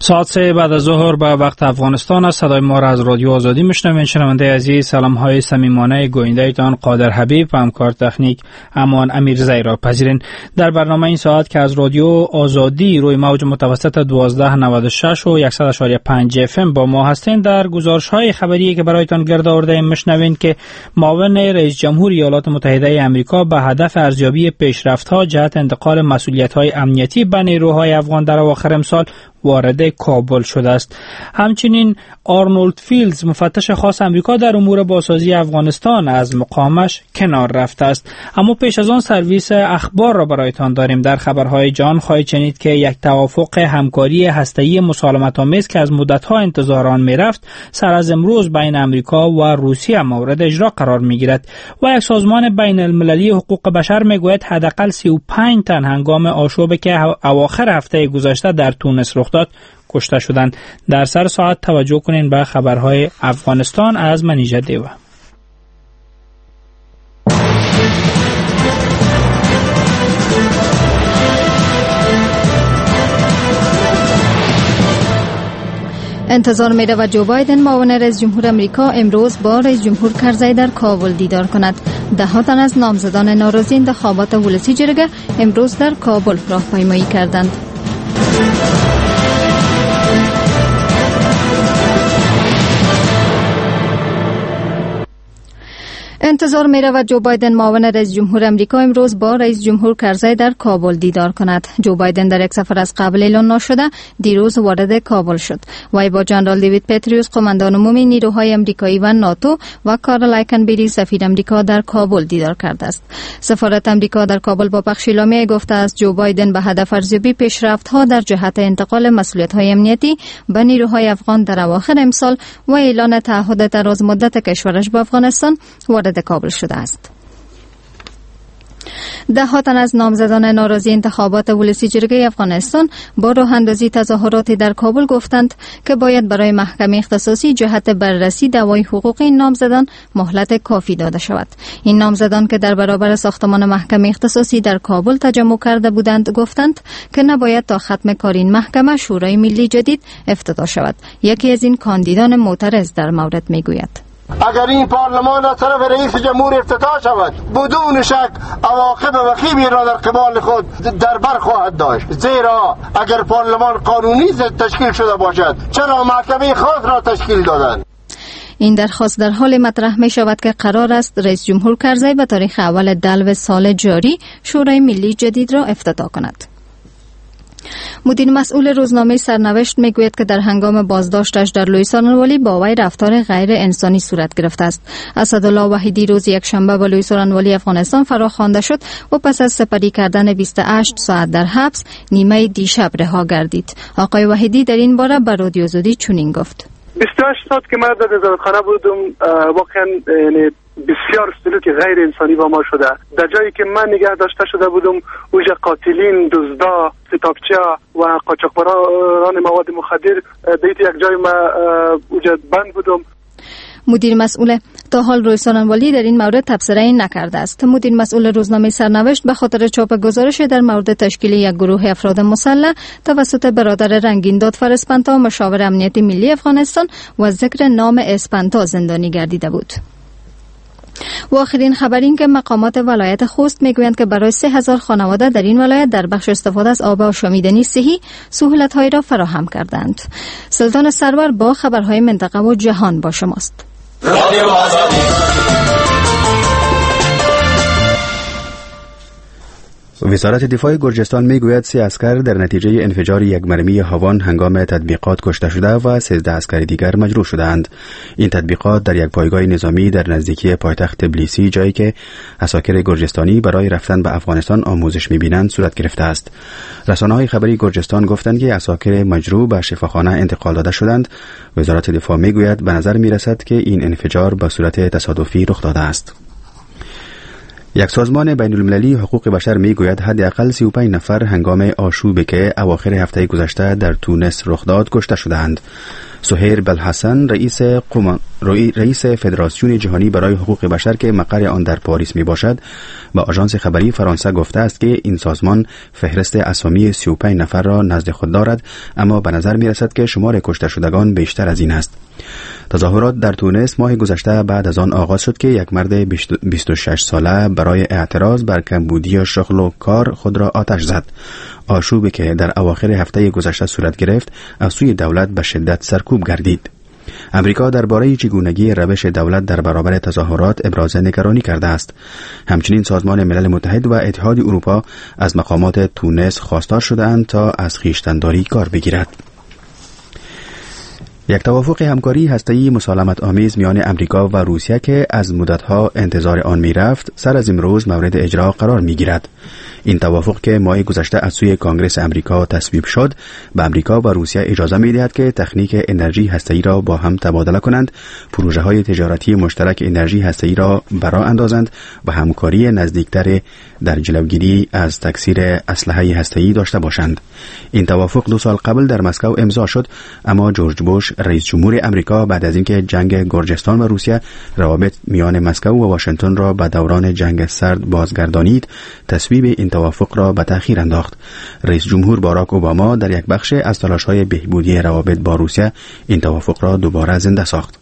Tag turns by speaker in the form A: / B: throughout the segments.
A: ساعت 3 بعد از ظهر به وقت افغانستان است. صدای ما را از رادیو آزادی میشنوید. شنونده عزیز، سلام‌های صمیمانه گوینده‌تان قادر حبیب و همکار تکنیک امان امیرزی را پذیرین. در برنامه این ساعت که از رادیو آزادی روی موج متوسط 1296 و 100.5 اف ام با ما هستین، در گزارش‌های خبری که برایتان گرد آورده‌ایم میشنوین که معاون رئیس جمهور ایالات متحده آمریکا به هدف ارزیابی پیشرفت‌ها جهت انتقال مسئولیت‌های امنیتی به نیروهای افغان در اواخر امسال وارد کابل شده است. همچنین آرنولد فیلدز، مفتش خاص امریکا در امور بازسازی افغانستان، از مقامش کنار رفته است. اما پیش از آن سرویس اخبار را برایتان داریم. در خبرهای جهان خواهید شنید که یک توافق همکاری هسته‌ای مسالمت‌آمیز که از مدت‌ها انتظار آن می‌رفت سر از امروز بین امریکا و روسیه مورد اجرا قرار می‌گیرد و یک سازمان بین المللی حقوق بشر می‌گوید حداقل 35 تن هنگام آشوبی که اواخر هفته گذشته در تونس رخ داد کشته شدند. در سر ساعت توجه کنین به خبرهای افغانستان از منیژه دیوه.
B: انتظار می رود جو بایدن معاون رئیس جمهور امریکا امروز با رئیس جمهور کرزی در کابل دیدار کند. ده‌ها تن از نامزدان ناراضی انتخابات ولسی جرگه امروز در کابل راهپیمایی کردند. انتظار می رود جو بایدن معاون رئیس جمهور امریکا امروز با رئیس جمهور کرزی در کابل دیدار کند. جو بایدن در یک سفر از قبل اعلان نشده دیروز وارد کابل شد. وی با جنرال دیوید پتریوس، قماندان عمومی نیروهای امریکایی و ناتو و کارل لایکنبری، سفیر امریکا در کابل دیدار کرده است. سفارت امریکا در کابل با پخش اعلامیه گفته است جو بایدن به هدف ارزیابی پیشرفت‌ها در جهت انتقال مسئولیت‌های امنیتی به نیروهای افغان در اواخر امسال و اعلان تعهد دراز مدت کشورش به افغانستان وارد کابل شده است. ده‌ها تن از نامزدان ناراضی انتخابات ولسی جرگه افغانستان با راه اندازی تظاهراتی در کابل گفتند که باید برای محکمه اختصاصی جهت بررسی دعوای حقوقی این نامزدان مهلت کافی داده شود. این نامزدان که در برابر ساختمان محکمه اختصاصی در کابل تجمع کرده بودند گفتند که نباید تا ختم کار این محکمه شورای ملی جدید افتتاح شود. یکی از این کاندیدان معترض در مورد میگوید:
C: اگر این پارلمان از طرف رئیس جمهور افتتاح شود بدون شک عواقب وخیمی را در قبال خود در بر خواهد داشت، زیرا اگر پارلمان قانونی تشکیل شده باشد چرا محکمه خاص را تشکیل دادند؟
B: این درخواست در حال مطرح می شود که قرار است رئیس جمهور کرزی به تاریخ اول دلو سال جاری شورای ملی جدید را افتتاح کند. مدیر مسئول روزنامه سرنوشت میگوید که در هنگام بازداشتش در لویسارانوالی با وی رفتار غیر انسانی صورت گرفته است. اسدالله وحیدی روز یکشنبه به لویسارانوالی افغانستان فراخوانده شد و پس از سپری کردن 28 ساعت در حبس نیمه دیشب رها گردید. آقای وحیدی در این باره به رادیو آزادی چنین گفت:
D: 28 ساعت که من در نظارتخانه بودم واقعا بسیار سلوک غیر انسانی با ما شده. در جایی که من نگه داشته شده بودم اوجه قاتلین، دزدا، ستاپچه و قاچاقبران مواد مخدر دیت یک جای ما اوجه بند بودم.
B: مدیر مسئول تا حال رویسارانوالی در این مورد تبصره‌ای نکرده است. مدیر مسئول روزنامه سرنوشت به خاطر چاپ گزارش در مورد تشکیل یک گروه افراد مسلح توسط برادر رنگین دادفر اسپانتا، مشاور امنیتی ملی افغانستان و ذکر نام اسپانتا زندانی گردیده بود. و آخرین خبر این که مقامات ولایت خوست میگویند که برای 3000 خانواده در این ولایت در بخش استفاده از آب آشامیدنی صحی سهولت‌هایی را فراهم کردند. سلطان سرور با خبرهای منطقه و جهان با شماست.
E: وزارت دفاع گرجستان میگوید 3 عسکر در نتیجه انفجار یک مرمی هاون هنگام تطبیقات کشته شده و 13 عسکر دیگر مجروح شدند. این تطبیقات در یک پایگاه نظامی در نزدیکی پایتخت تبلیسی، جایی که عساکر گرجستانی برای رفتن به افغانستان آموزش می‌بینند، صورت گرفته است. رسانه‌های خبری گرجستان گفتند که عساکر مجروح به شفاخانه انتقال داده شدند. وزارت دفاع میگوید به نظر میرسد که این انفجار به صورت تصادفی رخ داده است. یک سازمان بین المللی حقوق بشر میگوید حداقل 35 نفر هنگام آشوبی که اواخر هفته گذشته در تونس رخ داد کشته شدند. سهیل بلحسن رئیس فدراسیون جهانی برای حقوق بشر که مقر آن در پاریس می باشد با آژانس خبری فرانسه گفته است که این سازمان فهرست اسامی 35 نفر را نزد خود دارد، اما به نظر می رسد که شمار کشته شدگان بیشتر از این است. تظاهرات در تونس ماه گذشته بعد از آن آغاز شد که یک مرد 26 ساله برای اعتراض بر کمبودی شغل و کار خود را آتش زد. آشوبی که در اواخر هفته گذشته صورت گرفت از سوی دولت به شدت سرکوب گردید. امریکا درباره چگونگی روش دولت در برابر تظاهرات ابراز نگرانی کرده است. همچنین سازمان ملل متحد و اتحاد اروپا از مقامات تونس خواستار شده‌اند تا از خویشتن‌داری کار بگیرد. یک توافق همکاری هسته‌ای مسالمت آمیز میان امریکا و روسیه که از مدتها انتظار آن میرفت سر از امروز مورد اجرا قرار میگیرد. این توافق که ماه گذشته از سوی کانگرس امریکا تصویب شد به امریکا و روسیه اجازه میدهد که تکنیک انرژی هسته‌ای را با هم تبادله کنند، پروژه‌های تجارتی مشترک انرژی هسته‌ای را برآ اندازند و همکاری نزدیکتر در جلوگیری از تکثیر اسلحه هسته‌ای داشته باشند. این توافق 2 سال قبل در مسکو امضا شد، اما جورج بوش رئیس جمهور امریکا بعد از اینکه جنگ گرجستان و روسیه روابط میان مسکو و واشنگتن را به دوران جنگ سرد بازگردانید، تصویب این توافق را به تأخیر انداخت. رئیس جمهور باراک اوباما در یک بخش از تلاش‌های بهبودی روابط با روسیه این توافق را دوباره زنده ساخت.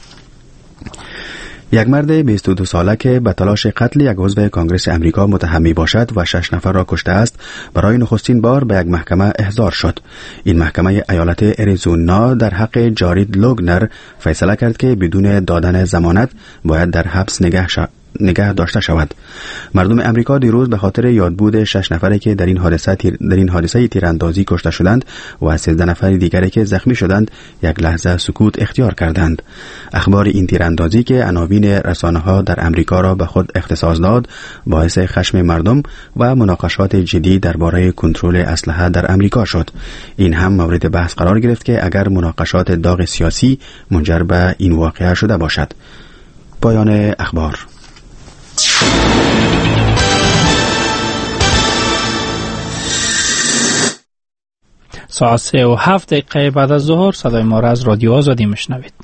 E: یک مرد 22 ساله که به تلاش قتل یک عضو کانگرس امریکا متهم می باشد و 6 نفر را کشته است، برای نخستین بار به یک محکمه احضار شد. این محکمه ایالت اریزونا در حق جارید لوگنر فیصله کرد که بدون دادن ضمانت باید در حبس نگه داشته شود. مردم امریکا دیروز به خاطر یادبود 6 نفری که در این حادثه تیراندازی کشته شدند و 13 نفر دیگری که زخمی شدند یک لحظه سکوت اختیار کردند. اخبار این تیراندازی که عناوین رسانه‌ها در امریکا را به خود اختصاص داد باعث خشم مردم و مناقشات جدی درباره کنترل اسلحه در امریکا شد. این هم مورد بحث قرار گرفت که اگر مناقشات داغ سیاسی منجر به این واقعه شده باشد. پایان اخبار.
A: ساعت 3:07 بعد از ظهر صدای ما را از رادیو آزادی میشنوید.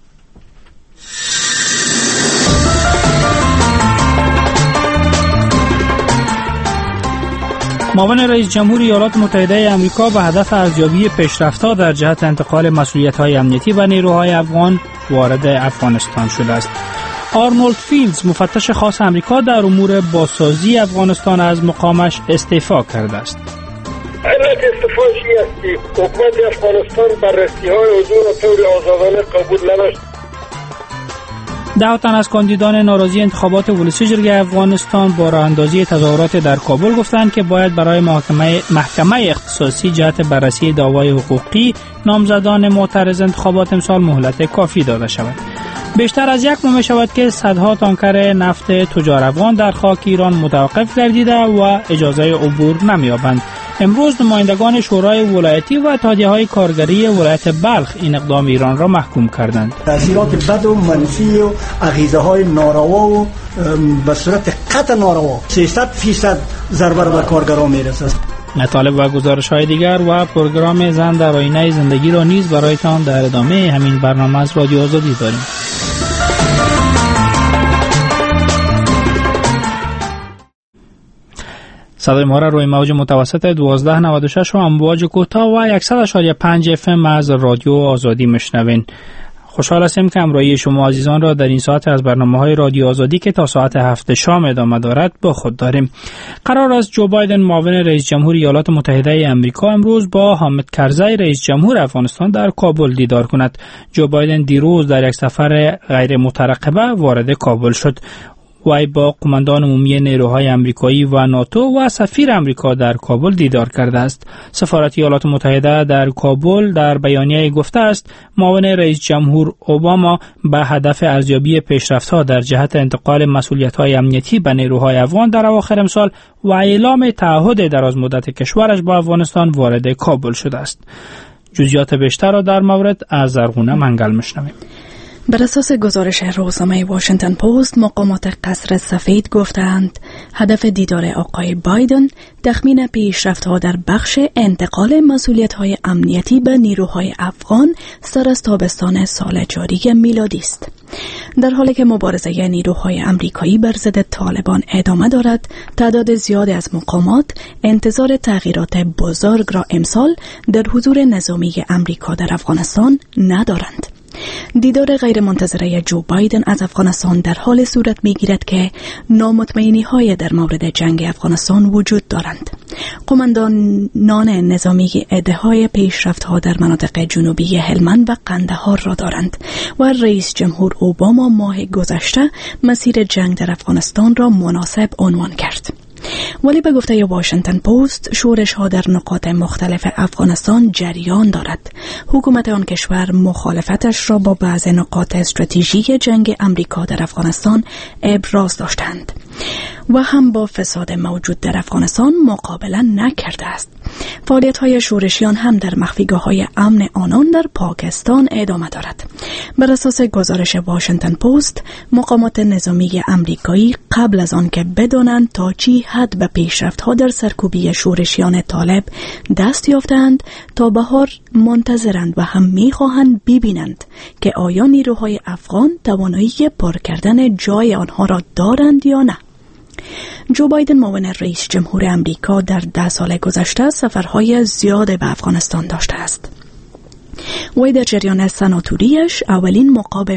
A: معاون رئیس جمهور ایالات متحده آمریکا به هدف ارزیابی پیشرفت‌ها در جهت انتقال مسئولیت‌های امنیتی و نیروهای افغان وارد افغانستان شده است. آرنولد فیلدز مفتش خاص امریکا در امور بازسازی افغانستان از مقامش استعفا کرده است.
F: علت استعفاش است که حکومت افغانستان بررسی‌های حضور و طور آزادانه قبول نداشت.
A: 10 تن از کاندیدان ناراضی انتخابات ولسی جرگه افغانستان با راه اندازی تظاهرات در کابل گفتند که باید برای محکمه اختصاصی جهت بررسی دعوای حقوقی نامزدان معترض انتخابات امسال مهلت کافی داده شود. بیشتر از یک ماه می شود که صدها تانکر نفت تجار افغان در خاک ایران متوقف گردیده و اجازه عبور نمی‌یابند. امروز نمایندگان شورای ولایتی و اتحادیه‌های کارگری ولایت بلخ این اقدام ایران را محکوم کردند.
G: تاثیرات بد و منفی و انگیزه‌های ناروا و به صورت قطع ناروا 300% ضربه به کارگران میرسد.
A: مطالب و گزارش‌های دیگر و پروگرام زن در آینه زندگی را نیز برایتان در ادامه همین برنامه از رادیو آزادی داریم. صدای ما را روی موج متوسط 1296 و امواج کوتاه و 100.5 FM از رادیو آزادی میشنوین. خوشحال هستیم که همراهی شما عزیزان را در این ساعت از برنامه‌های رادیو آزادی که تا ساعت 7 شام ادامه دارد با خود داریم. قرار است جو بایدن معاون رئیس جمهور ایالات متحده آمریکا امروز با حامد کرزی رئیس جمهور افغانستان در کابل دیدار کند. جو بایدن دیروز در یک سفر غیر مترقبه وارد کابل شد. وی با قماندان عمومی نیروهای آمریکایی و ناتو و سفیر آمریکا در کابل دیدار کرده است. سفارت ایالات متحده در کابل در بیانیه گفته است معاون رئیس جمهور اوباما به هدف ارزیابی پیشرفت‌ها در جهت انتقال مسئولیت‌های امنیتی به نیروهای افغان در اواخر امسال و اعلام تعهد درازمدت کشورش با افغانستان وارد کابل شده است. جزئیات بیشتر را در مورد از زرغونه منگل میشنویم.
H: بر اساس گزارش روزنامه واشنگتن پست، مقامات قصر سفید گفتند هدف دیدار آقای بایدن تخمین پیشرفت‌ها در بخش انتقال مسئولیت‌های امنیتی به نیروهای افغان سر از تابستان سال جاری میلادی است. در حالی که مبارزه نیروهای امریکایی بر ضد طالبان ادامه دارد، تعداد زیادی از مقامات انتظار تغییرات بزرگ را امسال در حضور نظامی امریکا در افغانستان ندارند. دیدار غیر منتظره جو بایدن از افغانستان در حال صورت می‌گیرد که نامطمئنی‌های در مورد جنگ افغانستان وجود دارند. قماندانان نظامی ادعای پیشرفت‌ها در مناطق جنوبی هلمند و قندهار را دارند و رئیس جمهور اوباما ماه گذشته مسیر جنگ در افغانستان را مناسب عنوان کرد. ولی به گفته واشنگتن پست، شورش ها در نقاط مختلف افغانستان جریان دارد. حکومت آن کشور مخالفتش را با بعض نقاط استراتژیک جنگ امریکا در افغانستان ابراز داشتند و هم با فساد موجود در افغانستان مقابله نکرده است. فعالیت‌های شورشیان هم در مخفیگاه‌های امن آنان در پاکستان ادامه دارد. بر اساس گزارش واشنگتن پست، مقامات نظامی امریکایی قبل از آن که بدانند تا چی حد به پیشرفت‌ها در سرکوبی شورشیان طالب دست یافتند، تا بهار منتظرند و هم می‌خواهند ببینند که آیا نیروهای افغان توانایی پر کردن جای آنها را دارند یا نه. جو بایدن معاون رئیس جمهور امریکا در 10 سال گذشته سفرهای زیاد به افغانستان داشته است. وی در جریان سناتوریش اولین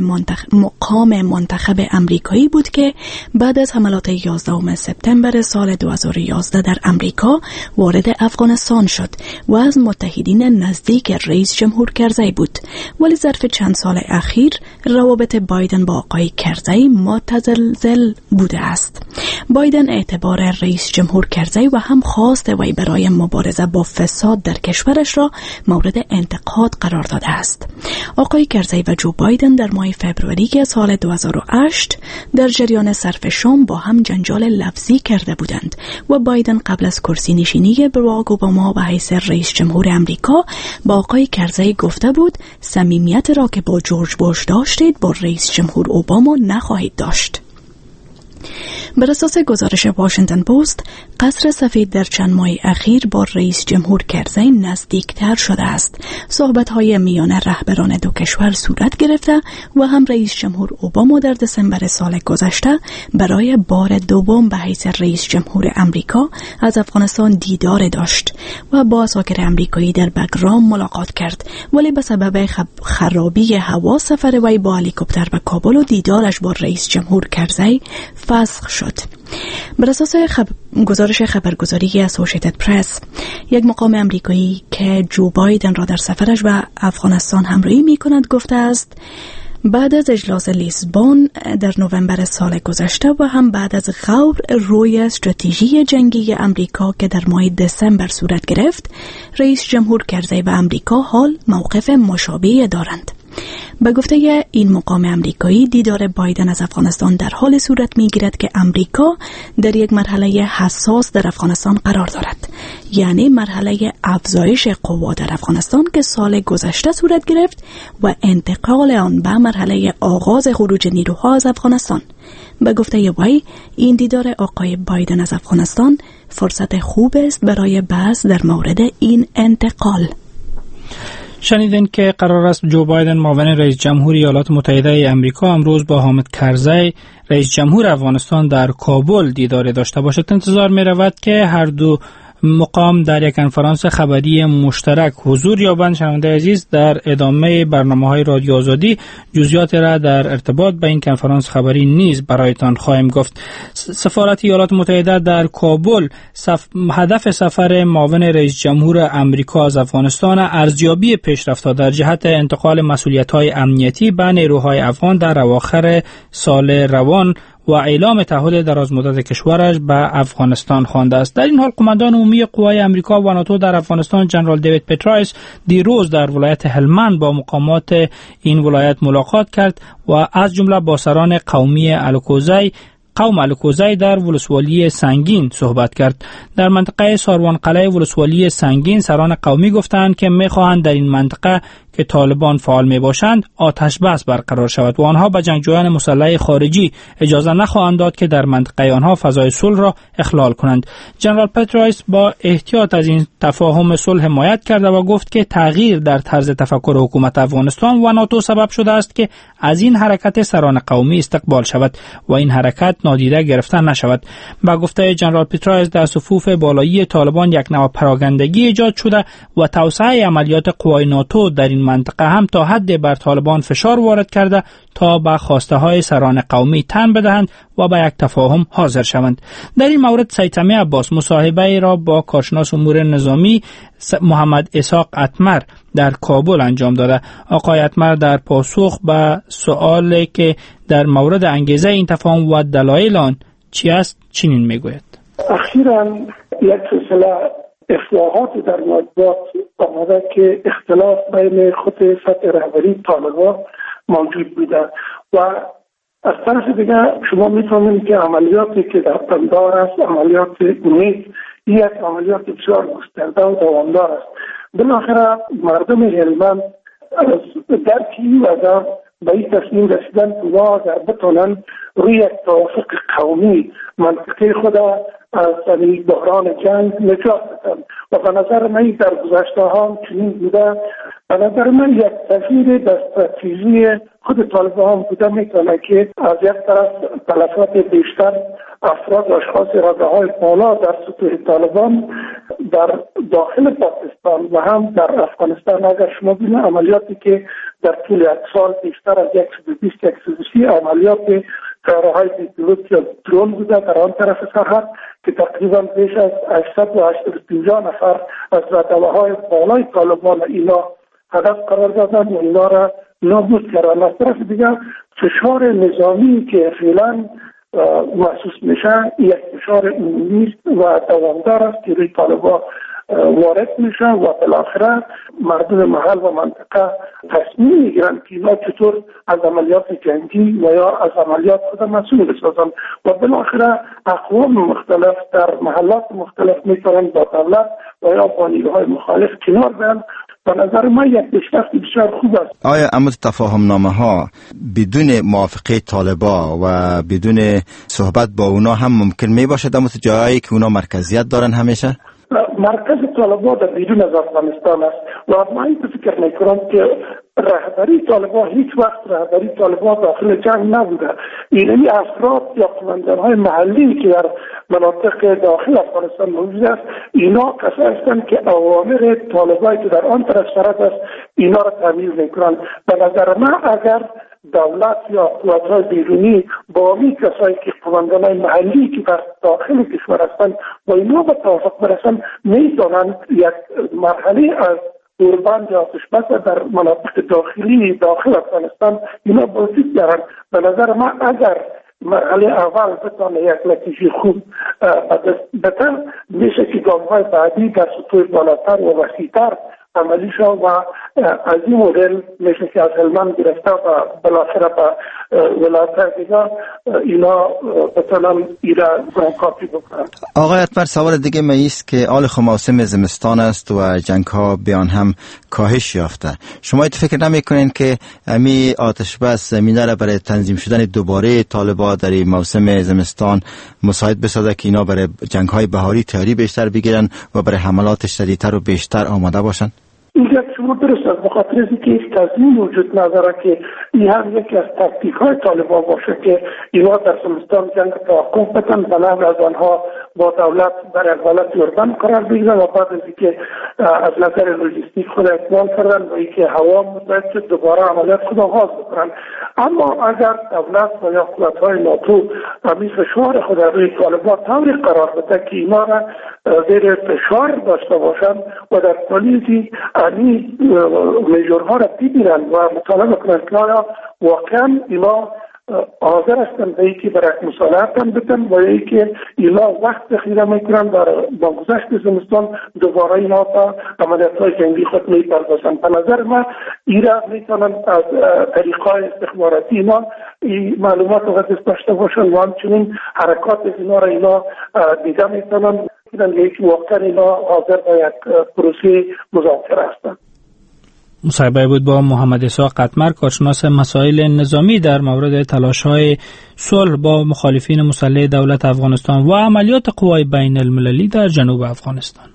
H: مقام منتخب امریکایی بود که بعد از حملات 11 سپتامبر سال 2011 در امریکا وارد افغانستان شد و از متحدین نزدیک رئیس جمهور کرزی بود. ولی ظرف چند سال اخیر روابط بایدن با آقای کرزی متزلزل بوده است. بایدن اعتبار رئیس جمهور کرزی و هم خواست وی برای مبارزه با فساد در کشورش را مورد انتقاد قرار داده است. آقای کرزی و جو بایدن در ماه فوریه سال 2008 در جریان صرف شام با هم جنجال لفظی کرده بودند و بایدن قبل از کرسی نشینی باراک اوباما به حیث رئیس جمهور امریکا با آقای کرزی گفته بود صمیمیت را که با جورج بوش داشتید با رئیس جمهور اوباما نخواهید داشت. بر اساس گزارش واشنگتن پست، قصر سفید در چند ماه اخیر با رئیس جمهور کرزی نزدیکتر شده است. صحبت‌های میان رهبران دو کشور صورت گرفته و هم رئیس جمهور اوباما در دسامبر سال گذشته برای بار دوم به حیث رئیس جمهور امریکا از افغانستان دیدار داشت و با اساکر امریکایی در بگرام ملاقات کرد، ولی به سبب خرابی هوا سفر وی با هلیکوپتر به کابل و دیدارش با رئیس جمهور کرزی فسخ شد. بر اساس گزارش خبرگزاری اسوشیتد پرس، یک مقام امریکایی که جو بایدن را در سفرش به افغانستان همراهی می‌کند گفته است بعد از اجلاس لیسبون در نوامبر سال گذشته و هم بعد از غور روی استراتژی جنگی امریکا که در ماه دسامبر صورت گرفت، رئیس جمهور کرزی و امریکا حال موقف مشابهی دارند. به گفته این مقام امریکایی، دیدار بایدن از افغانستان در حال صورت می‌گیرد که امریکا در یک مرحله حساس در افغانستان قرار دارد، یعنی مرحله افزایش قوا در افغانستان که سال گذشته صورت گرفت و انتقال آن به مرحله آغاز خروج نیروها از افغانستان. به گفته وی، این دیدار آقای بایدن از افغانستان فرصت خوب است برای بحث در مورد این انتقال.
A: شنیدین که قرار است جو بایدن معاون رئیس جمهور ایالات متحده امریکا امروز با حامد کرزی رئیس جمهور افغانستان در کابل دیدار داشته باشد. انتظار می رود که هر دو مقام در یک کنفرانس خبری مشترک حضور یابند. شنونده عزیز، در ادامه برنامه‌های رادیو آزادی جزئیات را در ارتباط با این کنفرانس خبری نیز برایتان خواهیم گفت. سفارت ایالات متحده در کابل هدف سفر معاون رئیس جمهور امریکا از افغانستان ارزیابی پیشرفت‌ها در جهت انتقال مسئولیت‌های امنیتی به نیروهای افغان در اواخر سال روان و اعلام تعهد درازمدت کشورش به افغانستان خوانده است. در این حال قماندان عمومی قوای امریکا و ناتو در افغانستان جنرال دیوید پترایس دیروز در ولایت هلمند با مقامات این ولایت ملاقات کرد و از جمله با سران قوم الکوزی در ولسوالی سنگین صحبت کرد. در منطقه ساروان قلعه ولسوالی سنگین سران قومی گفتند که می‌خواهند در این منطقه که طالبان فعال می باشند آتش بس برقرار شود و آنها به جنگجویان مسلح خارجی اجازه نخواهند داد که در منطقه آنها فضای صلح را اخلال کنند. جنرال پترایس با احتیاط از این تفاهم صلح حمایت کرده و گفت که تغییر در طرز تفکر حکومت افغانستان و ناتو سبب شده است که از این حرکت سران قومی استقبال شود و این حرکت نادیده گرفته نشود. با گفته جنرال پترایس در صفوف بالایی طالبان یک نوع پراگندگی ایجاد شده و توسعه عملیات قوای ناتو در این منطقه هم تا حد بر طالبان فشار وارد کرده تا به خواسته های سران قومی تن بدهند و به یک تفاهم حاضر شوند. در این مورد سید سمیع عباس مصاحبه را با کارشناس امور نظامی محمد اسحاق اتمر در کابل انجام داده. آقای اتمر در پاسخ به سؤالی که در مورد انگیزه این تفاهم و دلایل آن چی است چنین میگوید:
I: اخیراً یک سلسله اصلاحات در مطبوعات آمده که اختلاف بین خود سطح رهبری طالبان موجود بوده و از طرف دیگه شما می‌فهمید که عملیاتی که در قندهار است، عملیات امید، یک عملیات بسیار گسترده و دوامدار است. بالاخره مردم هلمند از درکی و به این تصمیم رسیدن که اگر بتونن روی یک توافق قومی منطقه خود از بحران جنگ نجات بدن و به نظر من در گذشته ها چنین بوده. به نظر من یک تغییر در استراتژی خود طالبان بوده میتونه که از یک طرف تلفات بیشتر افراد و اشخاص رتبه‌های بالا در سطوح طالبان در داخل پاکستان و هم در افغانستان، اگر شما ببینید عملیاتی که در طول یک سال بیشتر از 120-130 عملیات طیاره‌های بی‌پیلوت یا درون بوده در آن طرف سرحد که تقریبا بیش از 850 نفر از رتبه‌های بالای طالبان اینا هدف قرار دادن و اینا را نابود کردن. از طرف دیگر فشار نظامی که فعلا محسوس میشه یک فشار عمومی و دوامدار است که روی طالبان وارد میشه و بالاخره مردم محل و منطقه تصمیم میگیرن که اینا چطور از عملیات جنگی و یا از عملیات خود مسئول بسازن و بالاخره اقوام مختلف در محلات مختلف میتونن با دولت و یا با نیروهای مخالف کنار بیان. به نظر من یک پیشرفت بسیار خوب است.
J: آیا اما تفاهم نامه ها بدون موافقه طالبان و بدون صحبت با اونا هم ممکن می باشد اما جایی که اونا مرکزیت دارن همیشه؟
I: مرکز طالبان در بیرون از افغانستان است و من فکر میکنم که رهبری طالبان هیچ وقت رهبری طالبان داخل جنگ نبوده. اینمی افراد یا قماندان‌های محلی که در مناطق داخل افغانستان موجود است اینا کسایی هستند که اوامر طالبان که در آن طرف سرحد است اینا را تعمیل میکنند. به نظر من اگر دولت یا قوت‌های بیرونی با این کسایی که قماندان‌های محلی که در داخل کشور هستند و اینا به توافق برسند میتونن یک مرحله از اوربند یا آتش‌بس در مناطق داخلی داخل افغانستان اینا وجود دارند. به نظر من اگر مرحله اول بتونه یک نتیجه خوب بده میشه که گام‌های بعدی در سطوح بالاتر و وسیع‌تر عملی شد و از این مدل میشه که از هلمند گرفته و بالاخره به ولایت دیگه اینا بتونن ایره کافی بکنن.
J: آقای اتمر سوال دیگه ایست که آل موسم زمستان است و جنگ ها بیان هم کاهش یافته. شما فکر نمیکنین که امی آتش بس زمینه را برای تنظیم شدن دوباره طالبان در موسم زمستان مساعد بسازه که اینا برای جنگ های بهاری تیاری بیشتر بگیرن و برای حملات شدیدتر و بیشتر آماده باشن؟
I: اینجا شما درست است، بخاطر از اینکه هیچ تضمین وجود نداره که این هم یکی از تاکتیک های طالبان باشه که اینا در زمستان جنگ توقف بدن و نحو از آنها با دولت در اقبالت یوردن قرار بگیرن و بعد از اینکه از نظر لوجستیک خود اکمال کردن و اینکه هوا مساعد شد دوباره عملیات خود آغاز بکنن. اما اگر دولت و یا قوت‌های ناتو همین فشار خود روی طالبان طوری قرار بده که اینا را زیر فشار داشته باشن و در پالیسی این میجورها را ببینن و مطالعه کنن که آیا واقعا اینا حاضر هستند به اینکه برای مصالحت هم بتن و اینکه اینا وقت خیره میکنن با گذشت زمستان دوباره اینا تا عملیات‌های جنگی خود میپردازن. به نظر من ایران میتونن از طریقای استخباراتی اینا معلومات رو دست داشته باشن و همچنین حرکات اینا را اینا دیده میتونن که واقعا اینا حاضر به یک پروسه مذاکره هستند.
A: مصاحبه بود با محمد اسحاق قطمر، کارشناس مسائل نظامی در مورد تلاش‌های صلح با مخالفین مسلح دولت افغانستان و عملیات قوای بین المللی در جنوب افغانستان.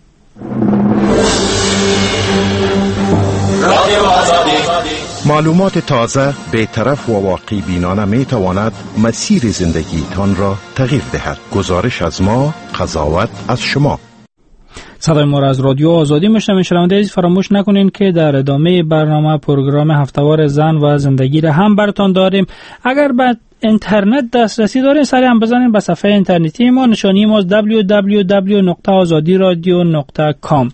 K: معلومات تازه، بی‌طرف و واقعی بینانه می تواند مسیر زندگیتان را تغییر دهد. گزارش از ما، قضاوت از شما.
A: صدای ما را از رادیو آزادی میشنوید. شنونده عزیز، فراموش نکنین که در ادامه برنامه پروگرام هفته‌وار زن و زندگی را هم براتون داریم. اگر به اینترنت دسترسی دارین سریع هم بزنین به صفحه اینترنتی ما، نشانی ما www.azadiradio.com.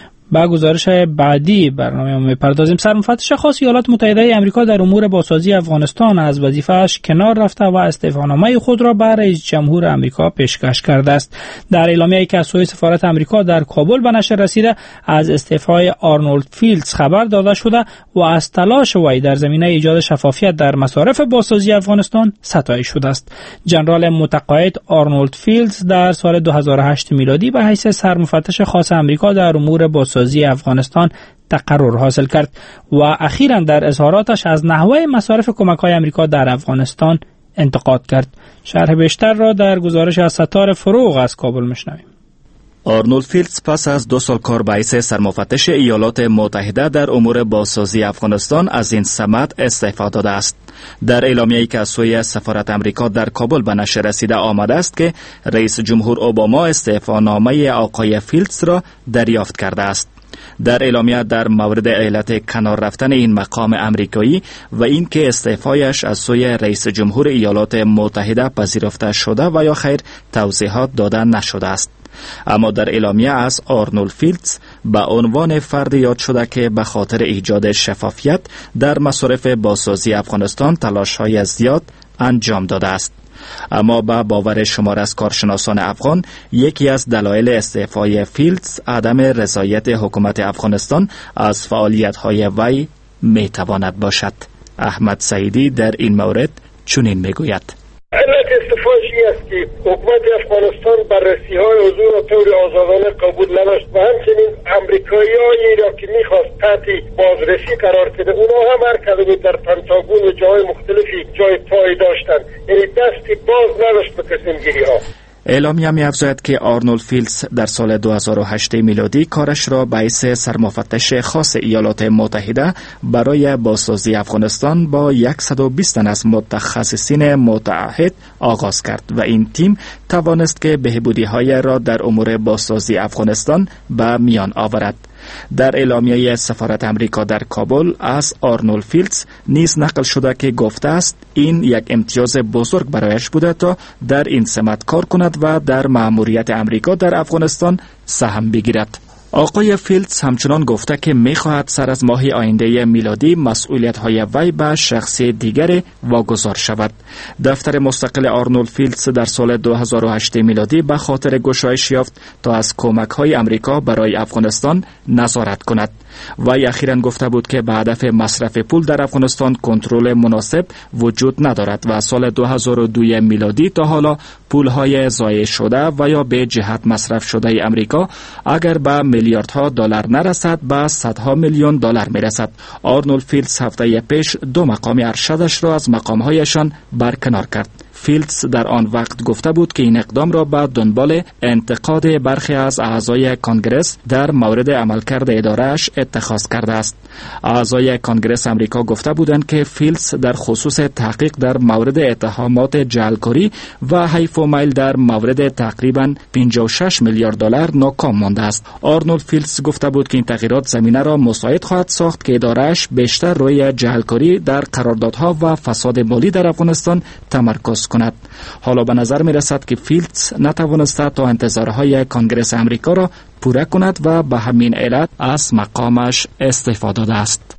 A: با گزارش بعدی برنامه میپردازیم. سرمفتش خاص ایالات متحده آمریکا در امور بازسازی افغانستان از وظیفه‌اش کنار رفته و استعفانامه خود را به رئیس جمهور آمریکا پیشکش کرده است. در اعلامیه‌ای که از سوی سفارت آمریکا در کابل به نشر رسیده، از استعفای آرنولد فیلدز خبر داده شده و از تلاش وی در زمینه ایجاد شفافیت در مصارف بازسازی افغانستان ستایش شده است. جنرال متقاعد آرنولد فیلدز در سال 2008 میلادی به حیث سرمفتش خاص آمریکا در امور بازسازی افغانستان تقرر حاصل کرد و اخیراً در اظهاراتش از نحوه مصارف کمک‌های آمریکا در افغانستان انتقاد کرد. شرح بیشتر را در گزارش از ستار فروغ از کابل میشنویم.
L: آرنولد فیلدز پس از 2 سال کار به حیث سرمفتش ایالات متحده در امور بازسازی افغانستان از این سمت استعفا داده است. در اعلامیه‌ای که از سوی سفارت آمریکا در کابل به نشر رسیده آمده است که رئیس جمهور اوباما استعفانامه آقای فیلدز را دریافت کرده است. در اعلامیه در مورد علت کنار رفتن این مقام آمریکایی و اینکه استعفایش از سوی رئیس جمهور ایالات متحده پذیرفته شده و یا خیر توضیحات داده نشده است. اما در اعلامیه از آرنولد فیلدز به عنوان فرد یاد شده که به خاطر ایجاد شفافیت در مصارف بازسازی افغانستان تلاش‌های زیاد انجام داده است. اما به باور شمار از کارشناسان افغان، یکی از دلایل استعفای فیلدز عدم رضایت حکومت افغانستان از فعالیت‌های وی میتواند باشد. احمد سعیدی در این مورد چنین میگوید:
F: علت استعفاش است که حکومت افغانستان بررسی‌های حضور را طور آزادانه قبول نداشت و همچنین امریکایی‌هایی را که می‌خواست تحت بازرسی قرار بده، اونا هم هر کدوم در پنتاگون و جای مختلفی جای پای داشتن، یعنی دستی باز نداشت به تصمیم‌گیری‌ها.
L: اعلامیه می‌افزاید که آرنولد فیلدز در سال 2008 میلادی کارش را به حیث سرمفتش خاص ایالات متحده برای بازسازی افغانستان با 120 تن از متخصصین متعهد آغاز کرد و این تیم توانست که بهبودی‌های را در امور بازسازی افغانستان به میان آورد. در اعلامیه سفارت آمریکا در کابل از آرنولد فیلدز نیز نقل شده که گفته است این یک امتیاز بزرگ برایش بوده تا در این سمت کار کند و در مأموریت آمریکا در افغانستان سهم بگیرد. آقای فیلدز همچنان گفته که می‌خواهد سر از ماه آینده میلادی مسئولیت‌های وی به شخصی دیگر واگذار شود. دفتر مستقل آرنولد فیلدز در سال 2008 میلادی به خاطر گشایش یافت تا از کمک‌های آمریکا برای افغانستان نظارت کند. وی اخیراً گفته بود که به هدف مصرف پول در افغانستان کنترل مناسب وجود ندارد و سال 2002 میلادی تا حالا پول‌های ضایع شده و یا به جهت مصرف شده آمریکا اگر به میلیاردها دلار نرسد به صدها میلیون دلار میرسد. آرنولد فیلدز هفته پیش 2 مقام ارشدش را از مقام‌هایشان برکنار کرد. فیلدز در آن وقت گفته بود که این اقدام را به دنبال انتقاد برخی از اعضای کانگرس در مورد عملکرد اداره‌اش اتخاذ کرده است. اعضای کانگرس آمریکا گفته بودند که فیلدز در خصوص تحقیق در مورد اتهامات جعلکاری و حیف و میل در مورد تقریباً 56 میلیارد دلار ناکام مانده است. آرنولد فیلدز گفته بود که این تغییرات زمینه را مساعد خواهد ساخت که اداره‌اش بیشتر روی جعلکاری در قراردادها و فساد مالی در افغانستان تمرکز کند. حالا به نظر می رسد که فیلدز نتوانسته تا انتظارهای کانگرس آمریکا را پوره کند و به همین علت از مقامش استعفا داده است.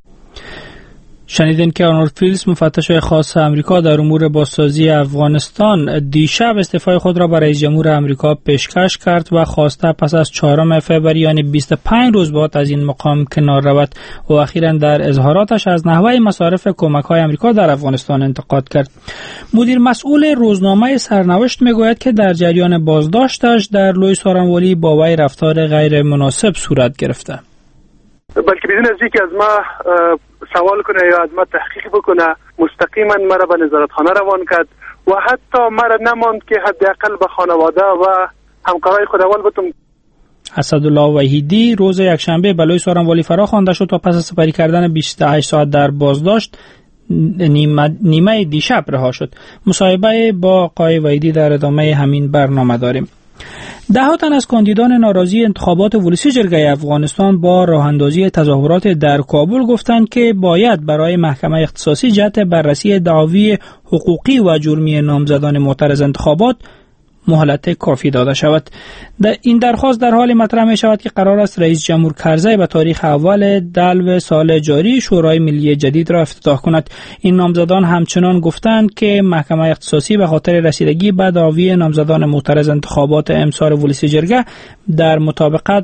A: شنیدین که آرنولد فیلدز مفتش خاص آمریکا در امور بازسازی افغانستان دیشب استعفای خود را برای رئیس جمهور آمریکا پیشکش کرد و خواسته پس از 4 فوریه یعنی 25 روز بعد از این مقام کنار رود و اخیراً در اظهاراتش از نحوه مصارف کمک‌های آمریکا در افغانستان انتقاد کرد. مدیر مسئول روزنامه سرنوشت میگوید که در جریان بازداشتش در لوی سارنوالی با وی رفتار غیر مناسب صورت گرفته.
D: بلکه بدون از اینکه از ما سوال کنه یا از ما تحقیق بکنه مستقیما مرا به نظارتخانه روان کرد و حتی مرا نماند که حداقل به خانواده و همکارای خود اول بتم.
A: اسدالله وحیدی روز یکشنبه بلوی سارنوالی فرا خوانده شد تا پس از سپری کردن 28 ساعت در بازداشت نیمه دیشب رها شد. مصاحبه با آقای وحیدی در ادامه همین برنامه داریم. ده تن از کاندیدان ناراضی انتخابات ولسی جرگه افغانستان با راه اندازی تظاهرات در کابل گفتند که باید برای محکمه اختصاصی جهت بررسی دعاوی حقوقی و جرمی نامزدان معترض انتخابات مهلت کافی داده شود. این درخواست در حال مطرح می شود که قرار است رئیس جمهور کرزی به تاریخ اول دلو سال جاری شورای ملی جدید را افتتاح کند. این نامزدان همچنان گفتند که محکمه اختصاصی به خاطر رسیدگی به دعاوی نامزدان معترض انتخابات امسال ولسی جرگه در مطابقت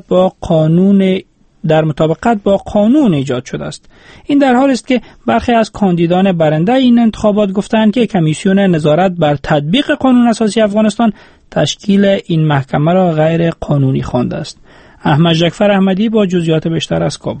A: با قانون ایجاد شده است. این در حال است که برخی از کاندیدان برنده این انتخابات گفتند که کمیسیون نظارت بر تطبیق قانون اساسی افغانستان تشکیل این محکمه را غیر قانونی خوانده است. احمد جعفر احمدی با جزئیات بیشتر از کابل.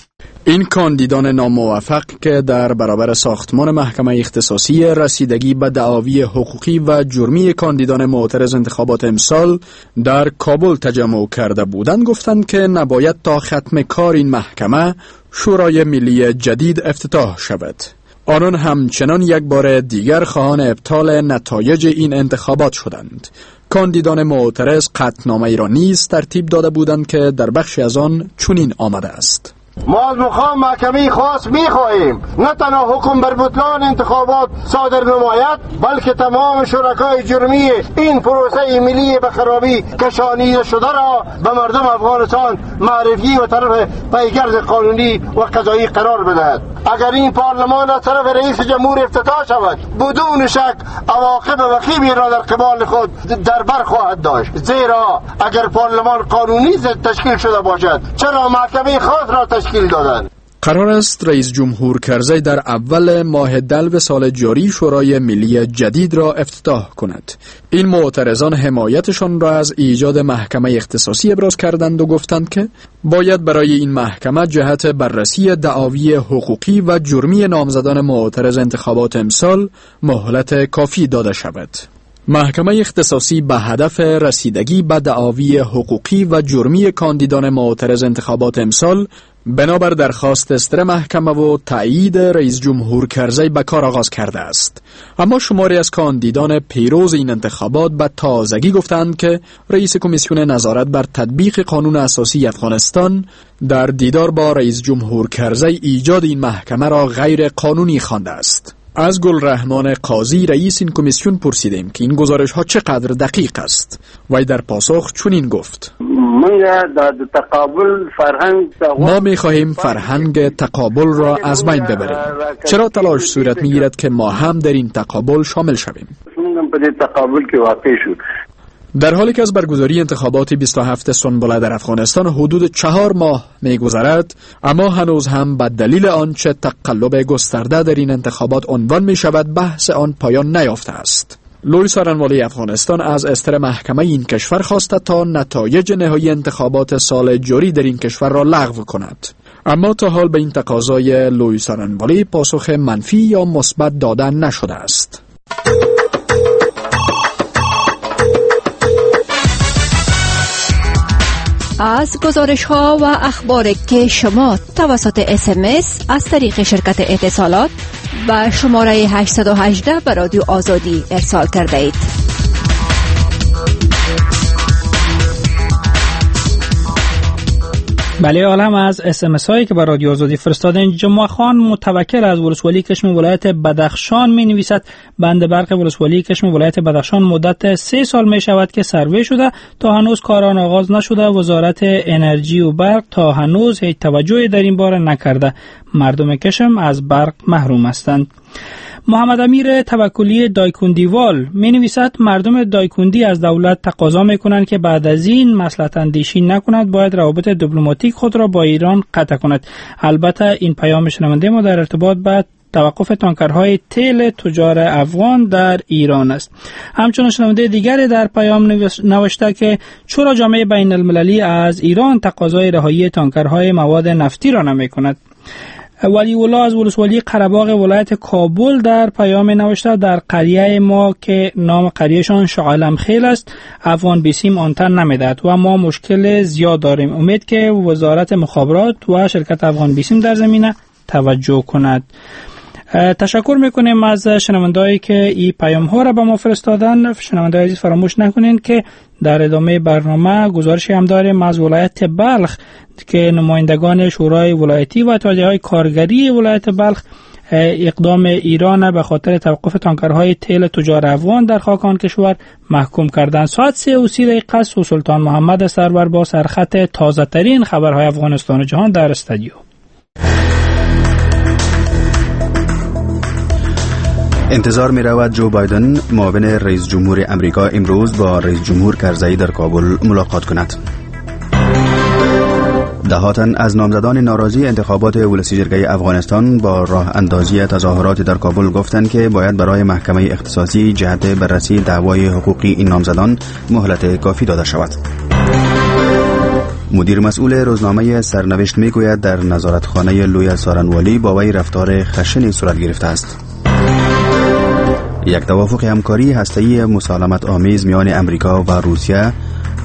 M: این کاندیدان ناموفق که در برابر ساختمان محکمه اختصاصی رسیدگی به دعاوی حقوقی و جرمی کاندیدان معترض انتخابات امسال در کابل تجمع کرده بودند گفتند که نباید تا ختم کار این محکمه شورای ملی جدید افتتاح شود. آنان همچنان یک بار دیگر خواهان ابطال نتایج این انتخابات شدند. کاندیدان معترض قطعنامه را نیز ترتیب داده بودند که در بخشی از آن چنین آمده است:
C: ما از مقام محکمه خاص می‌خواهیم نه تنها حکم بر بطلان انتخابات صادر نماید بلکه تمام شرکای جرمی این پروسه ملی به خرابی کشانیده شده را به مردم افغانستان معرفی و طرف پیگرد قانونی و قضایی قرار بدهد. اگر این پارلمان از طرف رئیس جمهور افتتاح شود بدون شک عواقب وخیمی را در قبال خود در بر خواهد داشت، زیرا اگر پارلمان قانونی تشکیل شده باشد چرا محکمه خاص را تشکیل دادند؟
M: قرار است رئیس جمهور کرزی در اول ماه دلو سال جاری شورای ملی جدید را افتتاح کند. این معترضان حمایتشان را از ایجاد محکمه اختصاصی ابراز کردند و گفتند که باید برای این محکمه جهت بررسی دعاوی حقوقی و جرمی نامزدان معترض انتخابات امسال مهلت کافی داده شود. محکمه اختصاصی به هدف رسیدگی به دعاوی حقوقی و جرمی کاندیدان معترض انتخابات امسال بنابر درخواست استر محکمه و تایید رئیس جمهور کرزی به کار آغاز کرده است. اما شماری از کاندیدان پیروز این انتخابات به تازگی گفتند که رئیس کمیسیون نظارت بر تطبیق قانون اساسی افغانستان در دیدار با رئیس جمهور کرزی ایجاد این محکمه را غیر قانونی خوانده است. از گلرحمان قاضی رئیس این کمیسیون پرسیدیم که این گزارش ها چقدر دقیق است. وی در پاسخ چنین گفت: ما می خواهیم فرهنگ تقابل را از بین ببریم. چرا تلاش صورت می گیرد که ما هم در این تقابل شامل شویم؟ در حالی که از برگزاری انتخابات 27 سنبله در افغانستان حدود 4 ماه می‌گذرد، اما هنوز هم به دلیل آنچه تقلب گسترده در این انتخابات عنوان می‌شود بحث آن پایان نیافته است. لوی سارنوالی افغانستان از استر محکمه این کشور خواسته تا نتایج نهایی انتخابات سال جاری در این کشور را لغو کند. اما تا حال به این تقاضای لوی سارنوالی پاسخ منفی یا مثبت داده نشده است.
B: از گزارش ها و اخباری که شما توسط SMS از طریق شرکت اتصالات و شماره 818 به رادیو آزادی ارسال کرده اید.
A: بله، عالم از SMS هایی که به رادیو آزادی فرستادن. جمعه خان متوکل از ولسوالی کشم ولایت بدخشان می نویسد: بند برق ولسوالی کشم ولایت بدخشان مدت 3 سال می شود که سروی شده، تا هنوز کاران آغاز نشده. وزارت انرژی و برق تا هنوز هیچ توجهی در این باره نکرده. مردم کشم از برق محروم هستند. محمد امیر توکلی دایکندیوال می نویسد: مردم دایکندی از دولت تقاضا می کنند که بعد از این مصلحت اندیشی نکند، باید روابط دیپلماتیک خود را با ایران قطع کند. البته این پیام شنونده ما در ارتباط با توقف تانکرهای تیل تجار افغان در ایران است. همچنین شنونده دیگری در پیام نوشته که چرا جامعه بین المللی از ایران تقاضای رهایی تانکرهای مواد نفتی را نمی‌کند؟ ولی الله از ولسوالی قره‌باغ ولایت کابل در پیام نوشته در قریه ما که نام قریهشان شعالم خیل است افغان بیسیم آنتن نمیدهد و ما مشکل زیاد داریم. امید که وزارت مخابرات و شرکت افغان بیسیم در زمینه توجه کند. تشکر میکنیم از شنوندهایی که این پیام ها را به ما فرستادن. شنوندهای عزیز فراموش نکنین که در ادامه برنامه گزارشی هم داریم از ولایت بلخ که نمایندگان شورای ولایتی و اتحادیه‌های کارگری ولایت بلخ اقدام ایران به خاطر توقف تانکرهای تیل تجار افغان در خاک آن کشور محکوم کردند. ساعت 3:30 سلطان محمد سرور با سرخط تازه ترین خبرهای افغانستان و جهان در استودیو.
E: انتظار می رود جو بایدن معاون رئیس جمهور امریکا امروز با رئیس جمهور کرزئی در کابل ملاقات کند. دهاتن از نامزدان ناراضی انتخابات ولسی جرگه افغانستان با راه اندازی تظاهرات در کابل گفتند که باید برای محکمه اختصاصی جهت بررسی دعوای حقوقی این نامزدان مهلت کافی داده شود. مدیر مسئول روزنامه سرنوشت می گوید در نظارتخانه لوی سارنوالی با وی رفتار خشنی صورت گرفته است. یک توافق همکاری هسته‌ای مسالمت آمیز میان امریکا و روسیه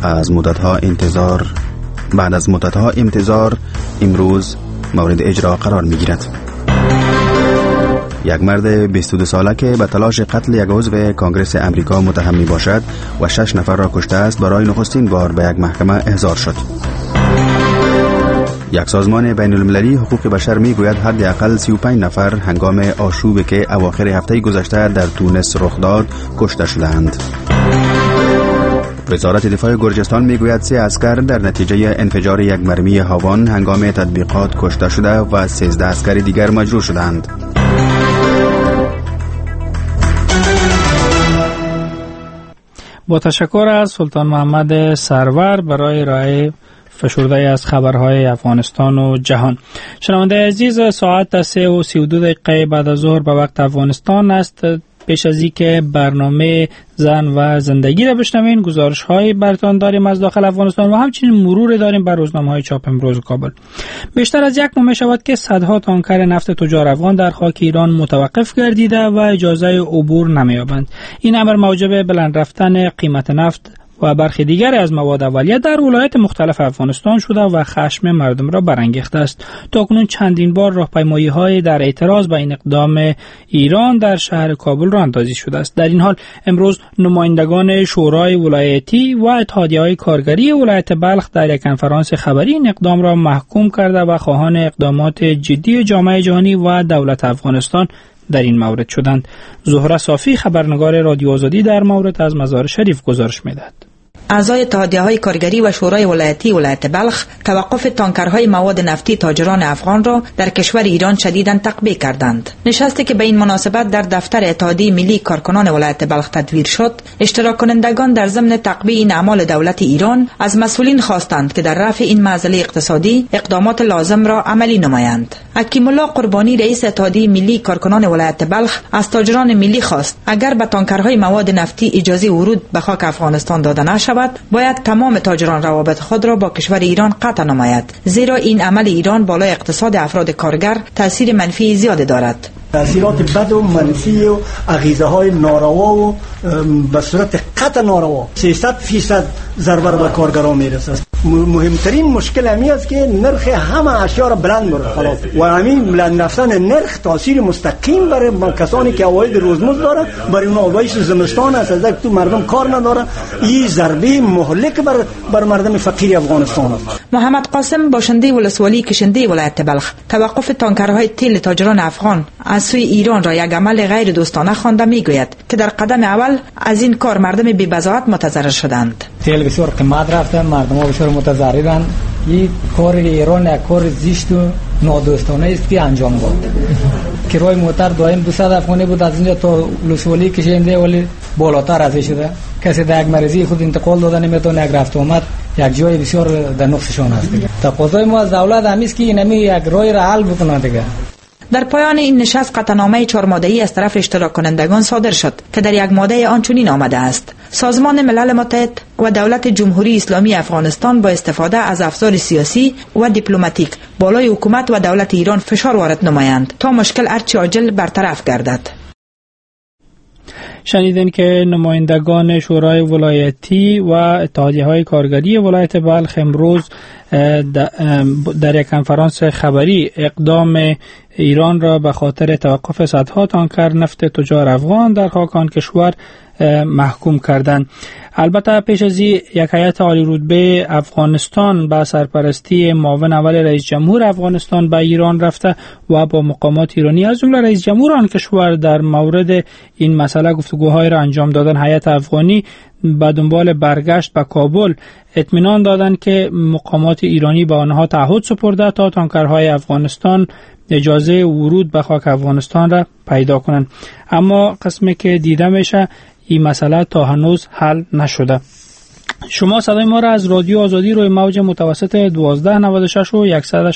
E: بعد از مدتها انتظار امروز مورد اجرا قرار می‌گیرد. یک مرد 22 ساله که به تلاش قتل یک عضو کنگره امریکا متهم میباشد و 6 نفر را کشته است برای نخستین بار به یک محکمه احضار شد. یک سازمان بین المللی حقوق بشر می گوید حداقل 35 نفر هنگام آشوبی که اواخر هفته گذشته در تونس رخ داد کشته شدند. وزارت دفاع گرجستان می گوید 3 عسکر در نتیجه انفجار یک مرمی هاوان هنگام تطبیقات کشته شده و 13 عسکر دیگر مجروح شدند.
A: با تشکر از سلطان محمد سرور برای ارائه فشرده از خبرهای افغانستان و جهان. شنونده عزیز، ساعت 3:32 بعد از ظهر به وقت افغانستان است. پیش از اینکه برنامه زن و زندگی را بشنوین، گزارش‌های براتون داریم از داخل افغانستان و همچنین مرور داریم بر روزنامه‌های چاپ امروز کابل. بیشتر از یک ماه می‌شود که صدها تانکر نفت تجار افغان در خاک ایران متوقف گردیده و اجازه عبور نمی‌یابند. این امر موجب بلند رفتن قیمت نفت و برخی دیگر از مواد اولیه در ولایات مختلف افغانستان شده و خشم مردم را برانگیخته است. تاکنون چندین بار راهپیمایی‌های در اعتراض به این اقدام ایران در شهر کابل راه اندازی شده است. در این حال امروز نمایندگان شورای ولایتی و اتحادیه‌های کارگری ولایت بلخ در یک کنفرانس خبری این اقدام را محکوم کرده و خواهان اقدامات جدی جامعه جهانی و دولت افغانستان در این مورد شدند. زهره صافی خبرنگار رادیو آزادی در مورد از مزار شریف گزارش می‌دهد.
N: اعضای اتحادیه‌های کارگری و شورای ولایتی ولایت بلخ توقف تانکرهای مواد نفتی تاجران افغان را در کشور ایران شدیداً تقبیح کردند. نشستی که به این مناسبت در دفتر اتحادیه ملی کارکنان ولایت بلخ تدویر شد، اشتراک کنندگان در ضمن تقبیح این اعمال دولت ایران از مسئولین خواستند که در رفع این معضله اقتصادی اقدامات لازم را عملی نمایند. حکیم الله قربانی رئیس اتحادیه ملی کارکنان ولایت بلخ از تاجران ملی خواست اگر به تانکرهای مواد نفتی اجازه ورود به خاک افغانستان داده نشود، باید تمام تاجران روابط خود را با کشور ایران قطع نماید، زیرا این عمل ایران بالای اقتصاد افراد کارگر تاثیر منفی زیاد دارد.
G: تاثیرات بد و منفی و اغیزه های ناروا و به صورت قطع ناروا 300% ضرر به کارگران میرسه. مهمترین مشکل همی است که نرخ همه اشیا را بلند برد خلاص و همین بلند رفتن نرخ تاثیر مستقیم برای کسانی که عواید روزمزد داره، برای اون عواید زمستان است از تو مردم کار نداره. این ضربه مهلک بر مردم فقیر افغانستان است.
N: محمد قاسم باشنده ولسوالی کشنده ولایت بلخ توقف تانکرهای تیل تاجران افغان از سوی ایران را یک عمل غیر دوستانه خوانده میگوید که در قدم اول از این کار مردم بی بضاعت متضرر شدند.
O: تیل بسیار قیمت رفته، مردم بسیار متضررند. این کار ایران یک کار زشت و نادوستانه است که انجام داد. کرای موتر دائم 200 افغانی بود، از اینجا تا ولسوالی کشنده ولی بالاتر از شده. کسی در یک مریضی خود انتقال داده نمیتونه، یک رفت آمد یک جای بسیار در نقصشان است. تقاضای ما از دولت همیست که اینمی یک راه را حل بکنه دیگه.
N: در پایان این نشست قطعنامه 4 ماده‌ای از طرف اشتراک کنندگان صادر شد که در یک ماده آن چنین آمده است: سازمان ملل متحد و دولت جمهوری اسلامی افغانستان با استفاده از افزار سیاسی و دیپلماتیک بالای حکومت و دولت ایران فشار وارد نمایند تا مشکل هرچه عاجل برطرف گردد.
A: شنیدین که نمایندگان شورای ولایتی و اتحادیه‌های کارگری ولایت بلخ امروز در یک کنفرانس خبری اقدام ایران را به خاطر توقف صدها تانکر نفت تجار افغان در خاک آن کشور محکوم کردند. البته پیش از یک هیئت عالی رتبه افغانستان با سرپرستی معاون اول رئیس جمهور افغانستان به ایران رفته و با مقامات ایرانی از جمله رئیس جمهور آن کشور در مورد این مسئله گفتگوهای را انجام دادن. هیئت افغانی به دنبال برگشت به کابل اطمینان دادند که مقامات ایرانی به آنها تعهد سپرده تا تانکرهای افغانستان اجازه ورود به خاک افغانستان را پیدا کنند، اما قسمی که دیده میشه این مسئله تا هنوز حل نشده. شما صدای ما را از رادیو آزادی روی موج متوسط 1296 و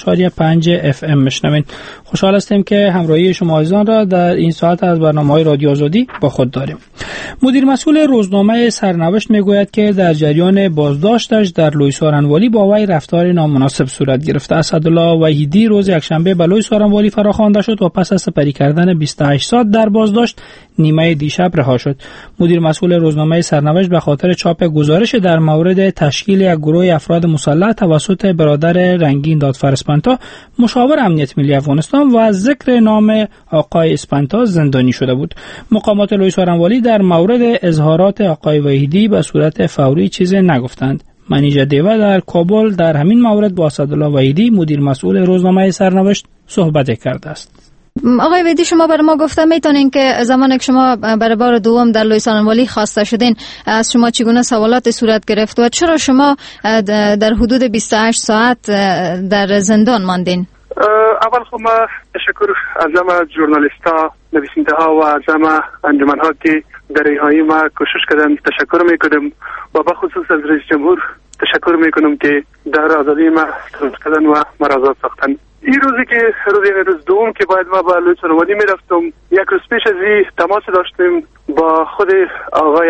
A: 100.5 FM میشنوید. خوشحال هستیم که همراهی شما عزیزان را در این ساعت از برنامه‌های رادیو آزادی با خود داریم. مدیر مسئول روزنامه سرنوشت میگوید که در جریان بازداشتش در لوی سارنوالی با وی رفتار نامناسب صورت گرفته. اسدالله وحیدی روز یکشنبه به لوی سارنوالی فراخوانده شد و پس از سپری کردن 28 ساعت در بازداشت نیمه دیشب رها شد. مدیر مسئول روزنامه سرنوشت به خاطر چاپ گزارش در مورد تشکیل یک گروه افراد مسلح توسط برادر رنگین دادفر اسپانتا مشاور امنیت ملی افغانستان و ذکر نام آقای اسپانتا زندانی شده بود. مقامات لوی سارنوالی در مورد اظهارات آقای وحیدی به صورت فوری چیزی نگفتند. منیژه دیوه در کابل در همین مورد با اسدالله وحیدی مدیر مسئول روزنامه سرنوشت صحبت کرده است.
B: آقای وحیدی، شما برای ما گفته میتونین که زمانی که شما برای بار دوم در لوی سارنوالی خواسته شدین از شما چگونه سوالات صورت گرفت و چرا شما در حدود 28 ساعت در زندان ماندین؟
D: اول خب ما تشکر از همه ژورنالیست‌ها، نویسنده و از همه انجمن‌ها که در رهایی ما کوشش کردن تشکر میکنم و به خصوص از رئیس جمهور تشکر میکنم که در آزادی ما تلاش کردن و مرا آزاد ساختن. این روزی که روز دوم که باید ما به لوی سارنوالی میرفتم، یک روز پیش از این تماس داشتیم با خود آقای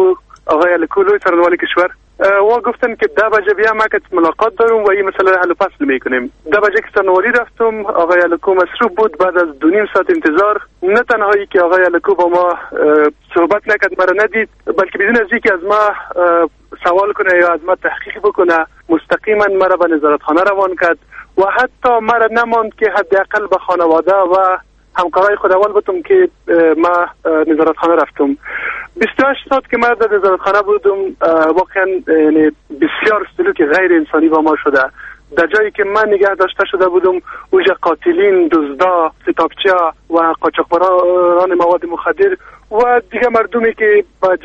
D: الکو لوی سارنوالی کشور و گفتن که 10 بجه بیا ما که ملاقات دارم و این مسئله حل و فصل میکنیم. 10 بجه که سارنوالی رفتم، آقای الکو مصروف بود. بعد از 2.5 ساعت انتظار نه تنهایی که آقای الکو با ما صحبت نکرد، مرا ندید، بلکه بدون از اینکه از ما سوال کنه یا از ما تحقیق بکنه مستقیما مرا به نظارتخانه روان کرد و حتی مرا نماند که حداقل به خانواده و همکارای خود اول بودم که ما نظارتخانه رفتم. 28 ساعت که من در نظارتخانه بودم واقعا بسیار سلوک غیر انسانی با ما شده. در جایی که من نگه داشته شده بودم اوج قاتلین، دزدا، ستاپچیا و قاچاقبران مواد مخدر و دیگه مردمی که با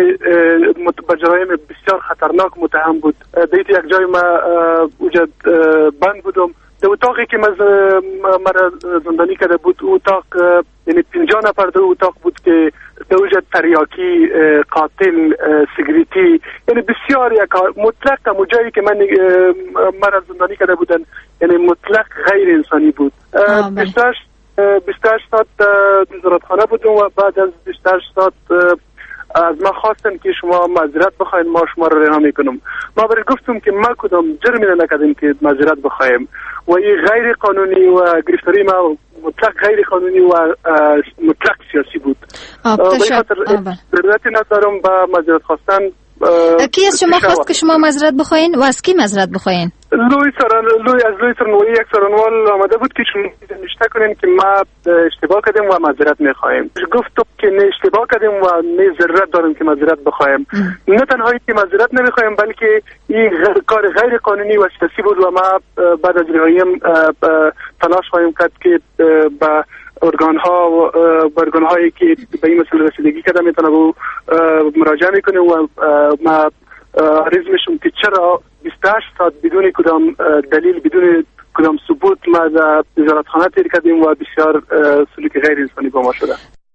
D: جرایم بسیار خطرناک متهم بود. دیت یک جای ما اوج بند بودم. در اتاقی که مرا زندانی کرده بود، اتاق یعنی 50 نفر در اتاق بود که دوجه تریاکی، قاتل، سیگریتی، یعنی بسیار یک مطلق جایی که مرا زندانی کرده بودن یعنی مطلق غیر انسانی بود. 28 ساعت نظارتخانه بودم و بعد از 28 ساعت از ما خواستن که شما معذرت بخواین، ما شما رو رها میکنم. ما برای گفتم که ما کدام جرمی نکردیم که معذرت بخوایم و این غیر قانونی و گرفتاری ما مطلق غیر قانونی و مطلق سیاسی بود. ضرورت ندارم با معذرت خواستن.
B: کی از شما خواست که شما معذرت بخواین و از کی معذرت بخواین؟
D: لوی سارنوالی یک سارنوال آمده بود که شما نشته کنین که ما اشتباه کردیم و معذرت میخوایم. گفتم که نه اشتباه کردیم و نه ضرورت داریم که معذرت بخوایم. نه تنهایی که معذرت نمیخوایم بلکه این کار غیر قانونی و سیاسی بود و ما بعد از رهاییم تلاش خواهیم کرد که با ارگان‌هایی که به این مسئله رسیدگی کرده میتونه به مراجعه میکنه و ما عرض میشم که چرا 28 ساعت بدون کدام دلیل، بدون کدام ثبوت ما در نظارتخانه تیر کردیم و بسیار سلوک غیر انسانی با ما شده.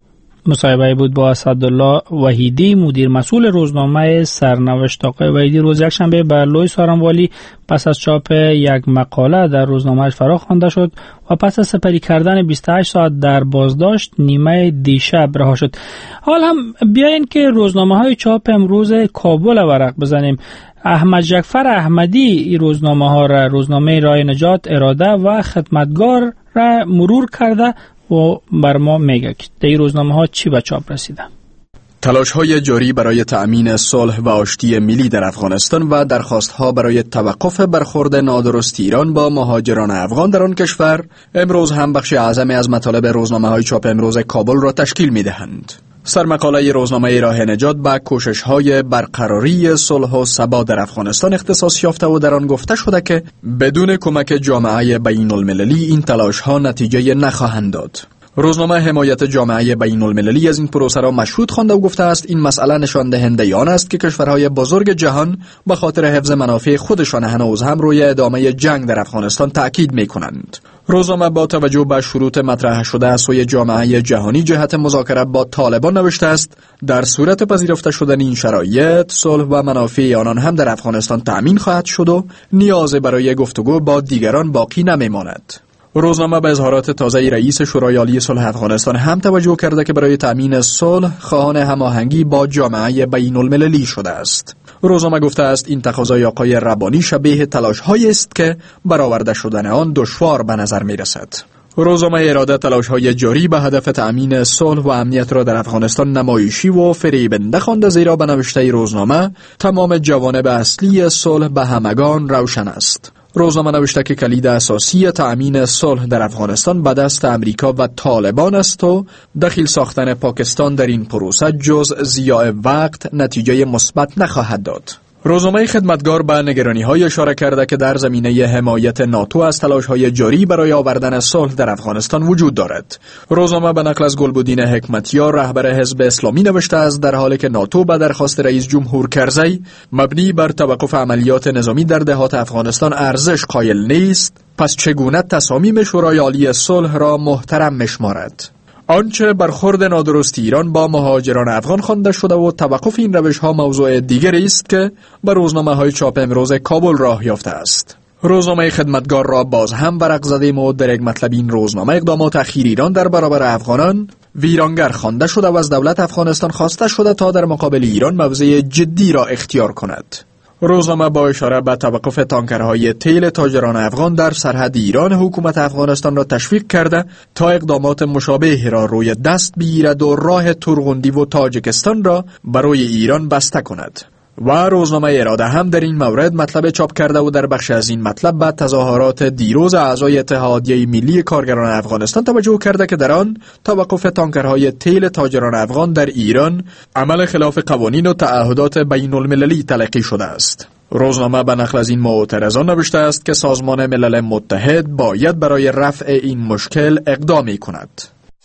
A: مصاحبه بود با اسدالله وحیدی، مدیر مسئول روزنامه سرنوشت. آقای وحیدی روز یکشنبه به لوی سارنوالی پس از چاپ یک مقاله در روزنامه فرا خوانده شد و پس از سپری کردن 28 ساعت در بازداشت نیمه دیشب رها شد. حال هم بیاین که روزنامه های چاپ امروز کابل ورق بزنیم. احمد جعفر احمدی این روزنامه ها را، روزنامه راه نجات، اراده و خدمتگار را مرور کرده و بر ما میگه که در این روزنامه ها چی به چاپ رسیده.
M: تلاش‌های جاری برای تأمین صلح و آشتی ملی در افغانستان و درخواست‌ها برای توقف برخورد نادرست ایران با مهاجران افغان در آن کشور امروز هم بخش اعظمی از مطالب روزنامه‌های چاپ امروز کابل را تشکیل می‌دهند. سرمقاله روزنامه راه نجات به کوشش‌های برقراری صلح و ثبات در افغانستان اختصاص یافته و در آن گفته شده که بدون کمک جامعه بین‌المللی این تلاش‌ها نتیجه نخواهند داد. روزنامه حمایت جامعه بین‌المللی از این پروسه را مشروط خوانده و گفته است این مسئله نشان دهنده آن است که کشورهای بزرگ جهان به خاطر حفظ منافع خودشان هنوز هم روی ادامه جنگ در افغانستان تأکید می‌کنند. روزنامه با توجه به شروط مطرح شده از سوی جامعه جهانی جهت مذاکره با طالبان نوشته است در صورت پذیرفته شدن این شرایط صلح و منافع آنان هم در افغانستان تأمین خواهد شد و نیاز برای گفتگو با دیگران باقی نمی‌ماند. روزنامه به اظهارات تازه رئیس شورای عالی صلح افغانستان هم توجه کرده که برای تأمین صلح خواهان هماهنگی با جامعه بین‌المللی شده است. روزنامه گفته است این تقاضای آقای ربانی شبیه تلاش‌هایی است که برآورده شدن آن دشوار به نظر می‌رسد. روزنامه اراده تلاش‌های جاری به هدف تأمین صلح و امنیت را در افغانستان نمایشی و فریبنده خوانده، زیرا به نوشته روزنامه تمام جوانب اصلی صلح به همگان روشن است. روزنامه نوشته که کلید اساسی تأمین صلح در افغانستان به دست امریکا و طالبان است و دخیل ساختن پاکستان در این پروسه جز ضیاع وقت نتیجه مثبت نخواهد داد. روزنامه خدمتگار به نگرانی‌های اشاره کرده که در زمینه حمایت ناتو از تلاش‌های جاری برای آوردن صلح در افغانستان وجود دارد. روزنامه به نقل از گلبدین حکمتیار رهبر حزب اسلامی نوشته است در حالی که ناتو به درخواست رئیس جمهور کرزی مبنی بر توقف عملیات نظامی در دهات افغانستان ارزش قائل نیست، پس چگونه تصامیم شورای عالی صلح را محترم می‌شمارد؟ آنچه برخورد نادرست ایران با مهاجران افغان خوانده شده و توقف این روش‌ها موضوع دیگری است که به روزنامه‌های چاپ امروز کابل راه یافته است. روزنامه خدمتگار را باز هم ورق زدیم و در یک مطلب این روزنامه اقدامات اخیر ایران در برابر افغانان ویرانگر خوانده شده و از دولت افغانستان خواسته شده تا در مقابل ایران موضع جدی را اختیار کند. روزنامه با اشاره به توقف تانکرهای تیل تاجران افغان در سرحد ایران حکومت افغانستان را تشویق کرده تا اقدامات مشابه را روی دست بگیرد و راه تورغندی و تاجیکستان را برای ایران بسته کند. و روزنامه اراده هم در این مورد مطلب چاپ کرده و در بخش از این مطلب به تظاهرات دیروز اعضای اتحادیه ملی کارگران افغانستان توجه کرده که در آن توقف تانکرهای تیل تاجران افغان در ایران عمل خلاف قوانین و تعهدات بین المللی تلقی شده است. روزنامه به نقل از این معترضان نوشته است که سازمان ملل متحد باید برای رفع این مشکل اقدامی کند.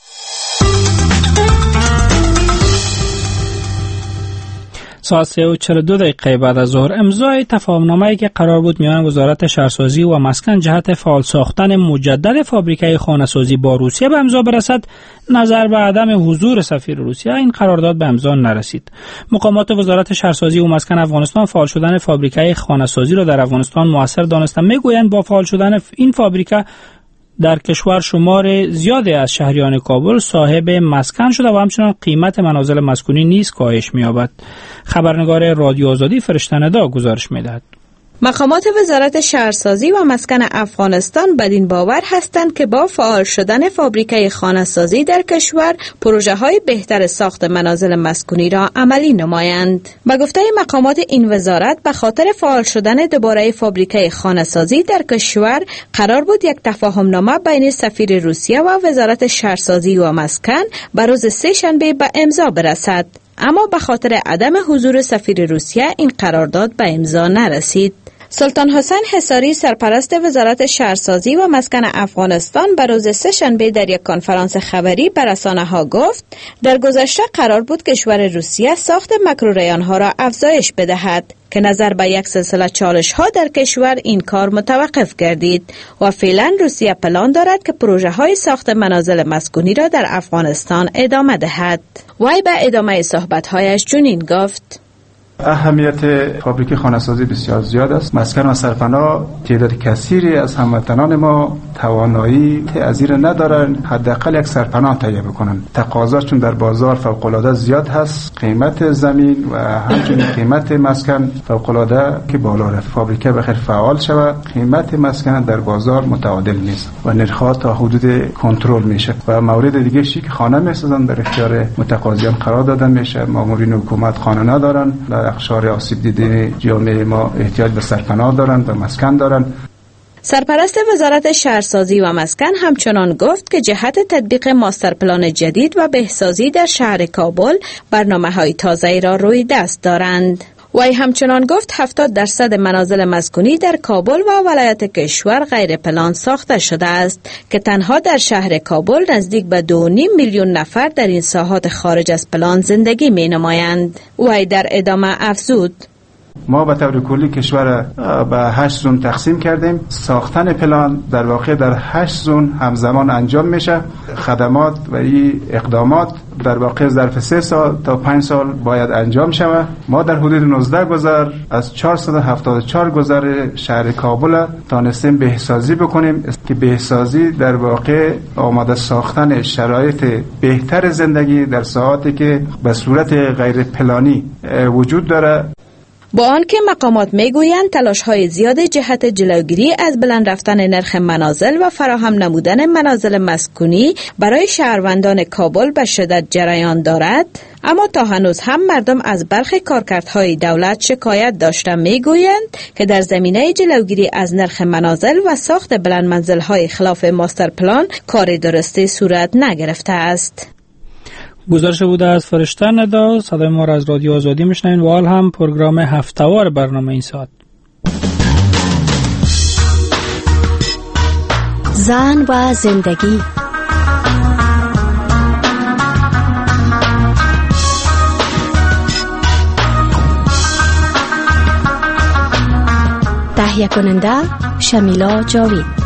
A: ساعت 3:42 بعد از ظهر امضای تفاهمنامه‌ای که قرار بود میان وزارت شهرسازی و مسکن جهت فعال ساختن مجدد فابریکه خانه‌سازی با روسیه به امضا برسد، نظر به عدم حضور سفیر روسیه این قرارداد به امضا نرسید. مقامات وزارت شهرسازی و مسکن افغانستان فعال شدن فابریکه خانه‌سازی را در افغانستان مؤثر دانستند. میگویند با فعال شدن این فابریکه در کشور شمار زیادی از شهریان کابل صاحب مسکن شده و همچنان قیمت منازل مسکونی نیز کاهش می‌یابد. خبرنگار رادیو آزادی فرشته ندا گزارش می‌دهد.
P: مقامات وزارت شهرسازی و مسکن افغانستان بدین باور هستند که با فعال شدن فابریکه خانه‌سازی در کشور پروژه‌های بهتر ساخت منازل مسکونی را عملی نمایند. به گفته مقامات این وزارت به خاطر فعال شدن دوباره فابریکه خانه‌سازی در کشور قرار بود یک تفاهمنامه بین سفیر روسیه و وزارت شهرسازی و مسکن به روز سه‌شنبه به امضا برسد. اما به خاطر عدم حضور سفیر روسیه این قرارداد به امضا نرسید. سلطان حسین حصاری سرپرست وزارت شهرسازی و مسکن افغانستان به روز سه‌شنبه در یک کنفرانس خبری به رسانه‌ها گفت در گذشته قرار بود کشور روسیه ساخت مکروریان‌ها را افزایش بدهد. که نظر به یک سلسله چالش ها در کشور این کار متوقف گردید و فعلا روسیه پلان دارد که پروژه های ساخت منازل مسکونی را در افغانستان ادامه دهد. وی به ادامه صحبت هایش چنین گفت:
Q: اهمیت فابریک خانه‌سازی بسیار زیاد است. مسکن و سرپناه تعداد کثیری از هموطنان ما توانایی تأثیر ندارند حداقل یک سرپناه تهیه بکنند. تقاضاشون در بازار فوق‌العاده زیاد هست. قیمت زمین و همچنین قیمت مسکن فوق‌العاده که بالا رفت. فابریک بخیر فعال شود، قیمت مسکن در بازار متعادل نیست و نرخ‌ها تا حدود کنترل میشه. و مورد دیگه شی که خانه می‌سازن در اختیار متقاضیان قرار داده میشه. مامورین حکومت خانه ندارن. اقشار آسیب دیده جامعه ما احتیاج به سرپناه دارند و مسکن دارند.
P: سرپرست وزارت شهرسازی و مسکن همچنان گفت که جهت تطبیق ماستر پلان جدید و بهسازی در شهر کابل برنامه‌های تازه‌ای را روی دست دارند. وی همچنان گفت 70% منازل مسکونی در کابل و ولایت کشور غیر پلان ساخته شده است که تنها در شهر کابل نزدیک به 2.5 میلیون نفر در این ساحات خارج از پلان زندگی می نمایند. وی در ادامه افزود:
Q: ما به طور کلی کشور به 8 زون تقسیم کردیم. ساختن پلان در واقع در 8 زون همزمان انجام میشه. خدمات و این اقدامات در واقع ظرف 3 سال تا 5 سال باید انجام شود. ما در حدود 19 گذر از 474 گذر شهر کابل تانستیم بهسازی بکنیم که بهسازی در واقع آماده ساختن شرایط بهتر زندگی در ساحاتی که به صورت غیر پلانی وجود داره.
P: با آنکه مقامات میگویند تلاش‌های زیاد جهت جلوگیری از بلند رفتن نرخ منازل و فراهم نمودن منازل مسکونی برای شهروندان کابل به شدت جریان دارد، اما تا هنوز هم مردم از برخی کارکردهای دولت شکایت داشته میگویند که در زمینه جلوگیری از نرخ منازل و ساخت بلند منزل‌های خلاف ماستر پلان کار درستی صورت نگرفته است.
A: گزارش بوده از فرشته ندا. صدای ما را از رادیو آزادی میشنوین و حال هم پروگرام هفته‌وار برنامه این ساعت.
R: زن و زندگی. تهیه کننده شمیلا جاوید.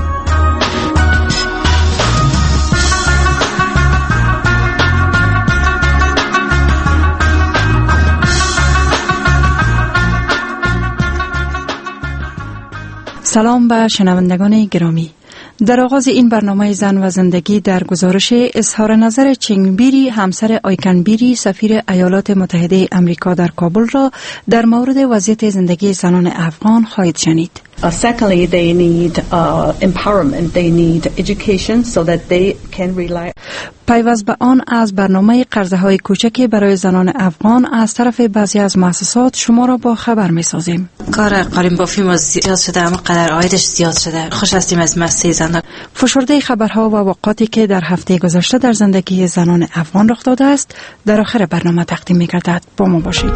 S: سلام به شنوندگان گرامی. در آغاز این برنامه زن و زندگی در گزارش اظهار نظر چنگبیری همسر آیکنبیری سفیر ایالات متحده امریکا در کابل را در مورد وضعیت زندگی زنان افغان خواهید شنید.
T: Secondly, they need empowerment. They need education so that they can rely.
S: پیوست به آن از برنامه قرضه‌های کوچکی برای زنان افغان از طرف بعضی از مؤسسات شما را با خبر می‌سازیم.
U: کار قالین بافی ما زیاد شده اما قدر عایدش زیاد شده. خوش هستیم از مسئله زنان.
S: فشرده خبرها و واقعاتی که در هفته گذشته در زندگی زنان افغان رخ داده است در آخر برنامه تقدیم می‌گردد. با ما باشید.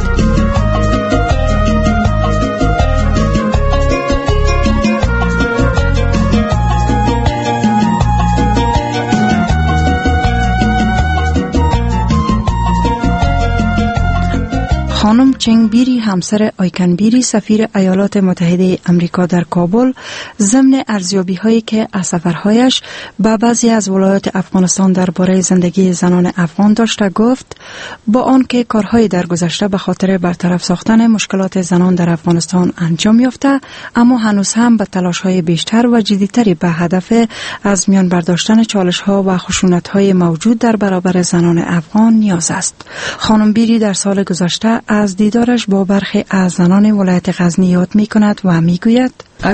S: خانم چنگبیری همسر آیکنبیری سفیر ایالات متحده امریکا در کابل ضمن ارزیابی هایی که از سفرهایش به بعضی از ولایات افغانستان درباره زندگی زنان افغان داشته گفت با آنکه کارهای در گذشته به خاطر برطرف ساختن مشکلات زنان در افغانستان انجام یافته، اما هنوز هم به تلاش های بیشتر و جدیتری به هدف از میان برداشتن چالش ها و خشونت های موجود در برابر زنان افغان نیاز است. خانم بیری در سال گذشته از دیدارش با برخی از زنان ولایت غزنی یاد می کند و می گوید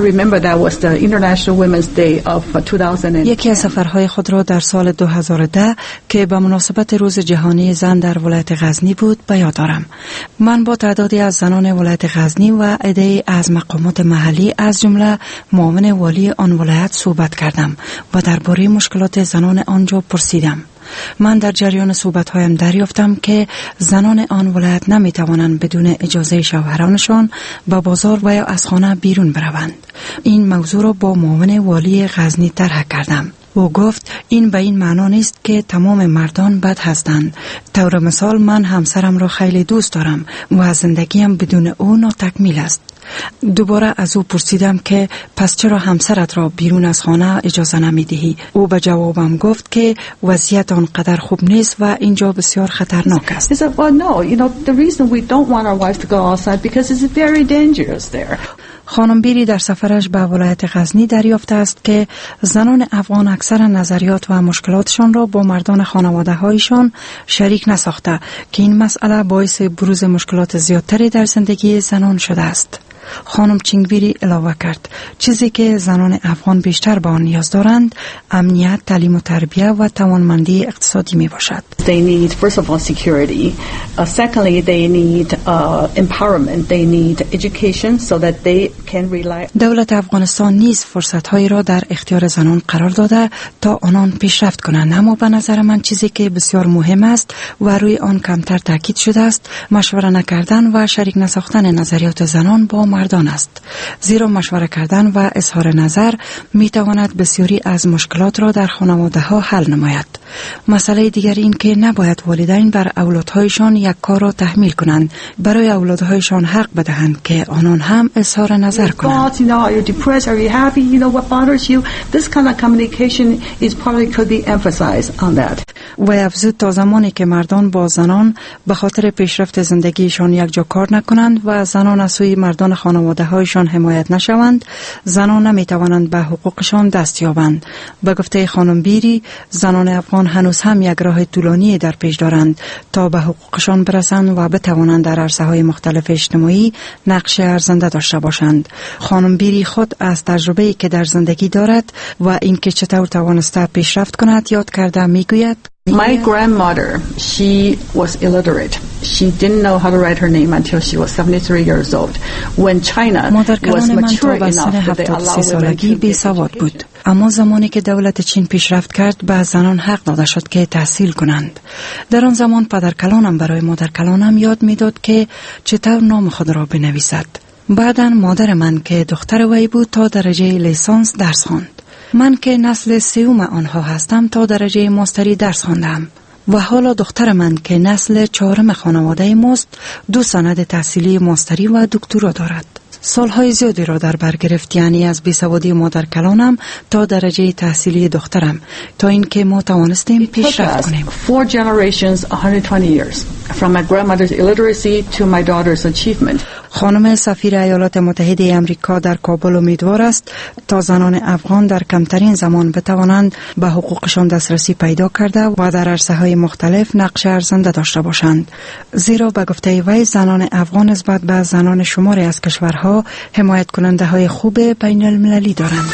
S: یکی از سفرهای خود را در سال 2010 که به مناسبت روز جهانی زن در ولایت غزنی بود به یاد دارم. من با تعدادی از زنان ولایت غزنی و عده‌ای از مقامات محلی از جمله معاون والی آن ولایت صحبت کردم و درباره مشکلات زنان آنجا پرسیدم. من در جریان صحبت‌هایم دریافتم که زنان آن ولایت نمی‌توانند بدون اجازه شوهرانشان به بازار و یا از خانه بیرون بروند. این موضوع را با معاون والی غزنی طرح کردم. او گفت این به این معنا نیست که تمام مردان بد هستند. طور مثال من همسرم را خیلی دوست دارم و زندگیم بدون او ناتکمیل است. دوباره از او پرسیدم که پس چرا همسرت را بیرون از خانه اجازه نمیدهی؟ او به جوابم گفت که وضعیت آنقدر خوب نیست و اینجا بسیار خطرناک است.
T: He said, well, no, the reason we don't want our wives to go outside because it's very dangerous there.
S: خانم بیری در سفرش به ولایت غزنی دریافته است که زنان افغان اکثر نظریات و مشکلاتشان را با مردان خانواده هایشان شریک نساخته که این مسئله باعث بروز مشکلات زیادتری در زندگی زنان شده است. خانم چینگبیری علاوه کرد چیزی که زنان افغان بیشتر به آن نیاز دارند امنیت، تعلیم و تربیت و توانمندی اقتصادی می باشد.
T: They need first of all security. Secondly, they need empowerment. They need education so that they can rely.
S: دولت افغانستان نیز فرصت‌هایی را در اختیار زنان قرار داده تا آنان پیشرفت کنند، اما به نظر من چیزی که بسیار مهم است و روی آن کمتر تاکید شده است مشوره نکردن و شریک نساختن نظریات زنان با مردان است، زیرا مشوره کردن و اظهار نظر می تواند بسیاری از مشکلات را در خانواده ها حل نماید. مسئله دیگر این که نباید والدین بر اولادهایشان یک کار را تحمیل کنند، برای اولادهایشان حق بدهند که آنان هم اظهار نظر کنند. و افزود تا زمانی که مردان با زنان به خاطر پیشرفت زندگیشان یک جا کار نکنند و زنان از سوی مردان خانواده هایشان حمایت نشوند، زنان نمی توانند به حقوقشان دست یابند. به گفته خانم بیری، زنان افغان هنوز هم یک راه طولانی در پیش دارند تا به حقوقشان برسند و بتوانند در عرصه‌های مختلف اجتماعی نقش ارزنده داشته باشند. خانم بیری خود از تجربه‌ای که در زندگی دارد و اینکه چطور توانسته پیشرفت کند یاد کرده میگوید:
T: My grandmother, she was illiterate. She didn't know how to write her name until she was 73 years old. When China was mature enough that they allowed women to
S: بی سواد بود. اما زمانی که دولت چین پیشرفت کرد به زنان حق داده شد که تحصیل کنند. در آن زمان پدرکلانم برای مادرکلانم یاد میداد که چطور نام خود را بنویسد. بعداً مادر من که دختر وی بود تا درجه لیسانس درس خواند. من که نسل سوم آنها هستم تا درجه ماستری درس خواندم و حالا دختر من که نسل چهارم خانواده ماست 2 سند تحصیلی ماستری و دکترا دارد. سالهای زیادی را در بر گرفت، یعنی از بیسوادی مادر کلانم تا درجه تحصیلی دخترم، تا اینکه ما توانستیم پیشرفت کنیم.
T: 4 generations, 120 years from my grandmother's illiteracy to my daughter's achievement.
S: خانم سفیر ایالات متحده آمریکا در کابل امیدوار است تا زنان افغان در کمترین زمان بتوانند به حقوقشان دسترسی پیدا کرده و در عرصه‌های مختلف نقش ارزنده داشته باشند، زیرا به گفته وی زنان افغان نسبت به زنان شماری از کشورها حمایت کننده های خوب بین المللی دارند.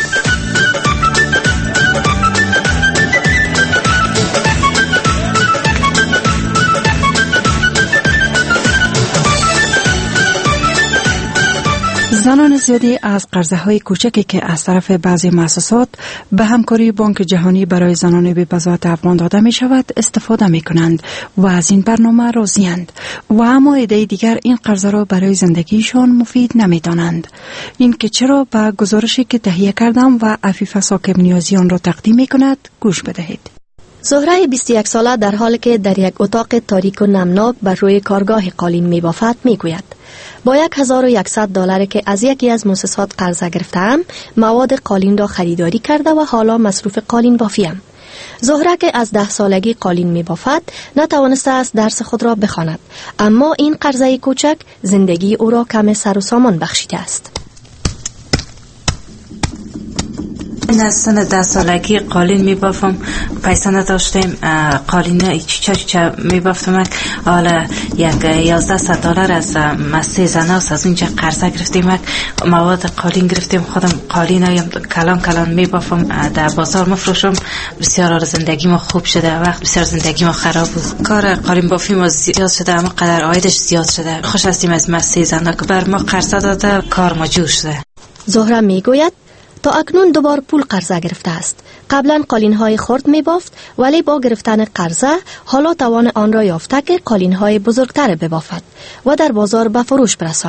S: زنان زیادی از قرضه‌های کوچکی که از طرف بعضی مؤسسات به همکاری بانک جهانی برای زنان بی‌بضاعت افغان داده می شود استفاده می کنند و از این برنامه راضی‌اند و اما عده دیگر این قرضه را برای زندگیشان مفید نمی دانند. این که چرا به گزارشی که تهیه کردم و عفیفه ساکب نیازی آن را تقدیم می کند گوش بدهید.
R: زهره 21 ساله در حالی که در یک اتاق تاریک و نمناک بر روی کارگاه قالین می بافد می گوید: با $1100 که از یکی از مؤسسات قرضه گرفتم مواد قالین را خریداری کرده و حالا مصروف قالین بافیم. زهره که از 10 سالگی قالین می بافد نتوانسته است درس خود را بخواند، اما این قرضه کوچک زندگی او را کم سر و سامان بخشیده است.
U: من از سن 10 سالگی قالین میبافم، پیسه نداشتیم، قالین چوچه میبافتم. حالا $1100 از مسته زناس از اونجا قرضه گرفتیم، مواد قالین گرفتیم، خودم قالین هایم کلان میبافم، در بازار مفروشم. بسیار زندگی ما خوب شده، وقت بسیار زندگی ما خراب بود. کار قالین بافی ما زیاد شده، اما قدر عایدش زیاد شده. خوش هستیم از مسته زنا که بر ما قرضه داده، کار ما جور شده.
R: زهره میگوید تا اکنون 2 بار پول قرضه گرفته است. قبلا قالین‌های خرد می‌بافت، ولی با گرفتن قرضه حالا توان آن را یافته که قالین‌های بزرگتر ببافد و در بازار به فروش برساند.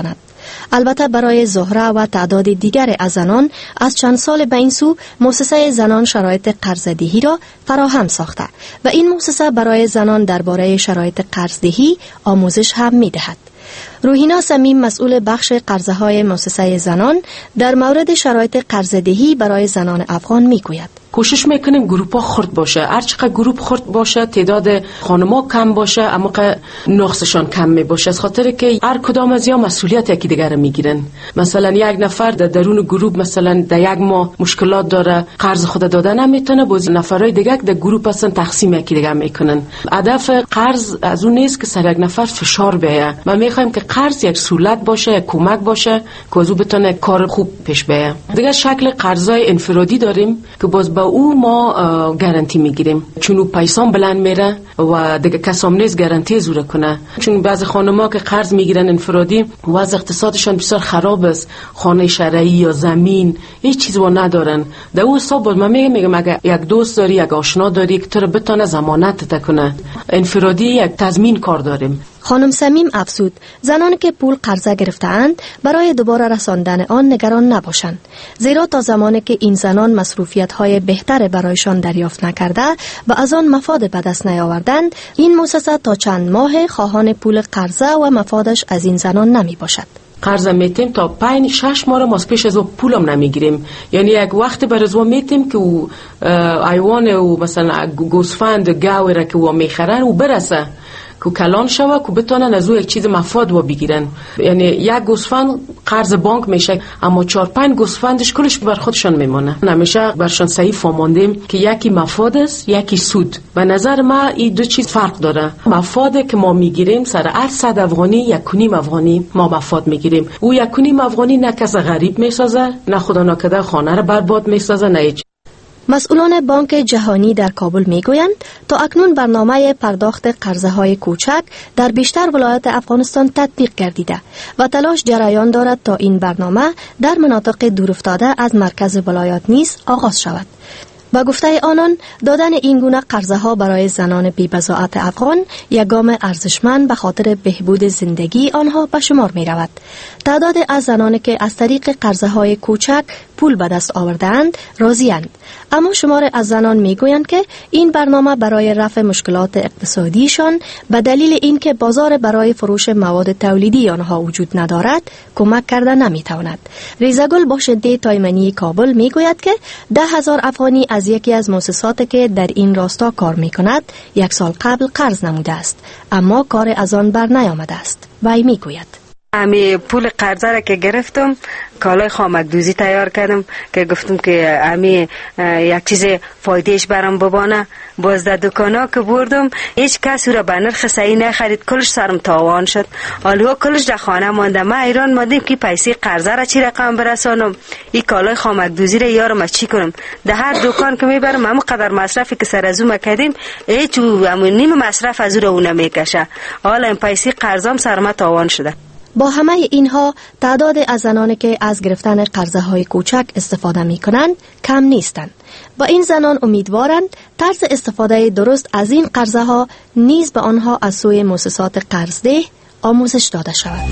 R: البته برای زهره و تعداد دیگر از زنان از چند سال به این سو مؤسسه زنان شرایط قرض‌دهی را فراهم ساخته و این مؤسسه برای زنان درباره شرایط قرض‌دهی آموزش هم می‌دهد. روحینا صمیم مسئول بخش قرضه‌های مؤسسه زنان در مورد شرایط قرض‌دهی برای زنان افغان میگوید.
H: کوشش میکنیم گروپ ها خرد باشه، هر چقدر گروپ خرد باشه تعداد خانم‌ها کم باشه اما نقصشان کم می باشه، از خاطر که هر کدام از یا مسئولیت یکی دیگر میگیرن. مثلا یک نفر در درون گروپ مثلا در یک ماه مشکلات داره، قرض خود دادن نمیتونه، باز نفرای دیگه در گروپ هستن تقسیم یکی دیگر میکنن. هدف قرض از اون نیست که سر یک نفر فشار بیایه، ما میخوایم که قرض یک سهولت باشه، یک کمک باشه که از او بتونه کار خوب پیش بیایه. دیگه شکل قرضای انفرادی داریم که باز با او ما گارانتی میگیریم، چون او پیسان بلند میره و دیگه کسام نیست گارانتی زوره کنه. چون بعضی خانم‌ها که قرض میگیرن انفرادی وضع اقتصادشان بسیار خراب است، خانه شرعی یا زمین هیچ چیزی و ندارن. در اون حساب من میگم اگه یک دوست داری، یک آشنا داری که تو رو بتونه ضمانت کنه، انفرادی یک تضمین کار داریم.
R: خانم صمیم افزود زنانی که پول قرضه گرفته‌اند برای دوباره رساندن آن نگران نباشند، زیرا تا زمانی که این زنان مصروفیت‌های بهتر برایشان دریافت نکرده و از آن مفاد به دست نیاوردند، این مؤسسه تا چند ماه خواهان پول قرضه و مفادش از این زنان نمی باشد.
H: قرض میتیم تا 5-6 ماه ما پیش از او پولم نمیگیریم، یعنی یک وقت بر از او میتیم که او ایوان او مثلا گوسفند گاوی را که او میخرن او برسه که کلان شوه که بتونن از او یک چیز مفاد و بگیرن. یعنی یک گوسفند قرض بانک میشه اما 4-5 گوسفندش کلش بر خودشان میمونه. همیشه برشان صحیح فهماندیم که یکی مفاد است یکی سود. به نظر ما این دو چیز فرق داره. مفاد که ما میگیریم سر هر 100 افغانی 1.5 افغانی ما مفاد میگیریم. او 1.5 افغانی نه کس غریب میسازه، نه خدا ناکرده خانه رو برباد میسازه، نه هیچ.
R: مسئولان بانک جهانی در کابل میگویند تا اکنون برنامه پرداخت قرضه‌های کوچک در بیشتر ولایات افغانستان تطبیق گردیده و تلاش جریان دارد تا این برنامه در مناطق دورافتاده از مرکز ولایات نیز آغاز شود. با گفته آنان دادن این گونه قرضه‌ها برای زنان بی‌بضاعت افغان یک گام ارزشمند به خاطر بهبود زندگی آنها به شمار می رود. تعداد از زنانی که از طریق قرضه‌های کوچک پول به دست آوردند راضی‌اند، اما شمار از زنان میگویند که این برنامه برای رفع مشکلات اقتصادیشان به دلیل اینکه بازار برای فروش مواد تولیدی آنها وجود ندارد کمک کرده نمیتواند. ریزگل باشنده تایمنی کابل میگوید که 10,000 افغانی از یکی از مؤسساتی که در این راستا کار میکند 1 سال قبل قرض نموده است، اما کار از آن بر نیامده است. وی میگوید
V: امی پول قرضه را که گرفتم کالای خامکدوزی تیار کردم که گفتم که امی یک چیز فایدهش برام ببانه. باز در دکانا که بردم هیچ کسی را به نرخ صحیح نخرید، کلش سرم تاوان شد. حالا کلش در خانه مانده. ما ایران ماندیم که پیسه قرضه را چی رقم برسانم، این کالای خامکدوزی را یارم چی کنم. در هر دکان که میبرم همون قدر مصرفی که سر از او کردیم هیچ نیم مصرف از او را نمیکشه. حالا این پیسه قرضم سرم تاوان شده.
R: با همه اینها تعداد از زنانی که از گرفتن قرضه‌های کوچک استفاده می‌کنند کم نیستند. با این زنان امیدوارند طرز استفاده درست از این قرضه‌ها نیز به آنها از سوی مؤسسات قرضده آموزش داده شود.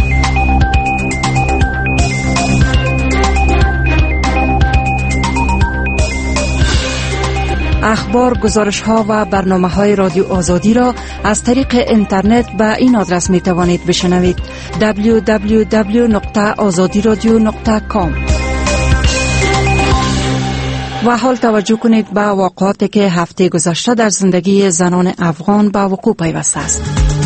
S: اخبار، گزارش‌ها و برنامه‌های رادیو آزادی را از طریق اینترنت به این آدرس می‌توانید بشنوید: www.azadiradio.com. و حال توجه کنید به واقعاتی که هفته گذشته در زندگی زنان افغان به وقوع پیوسته است.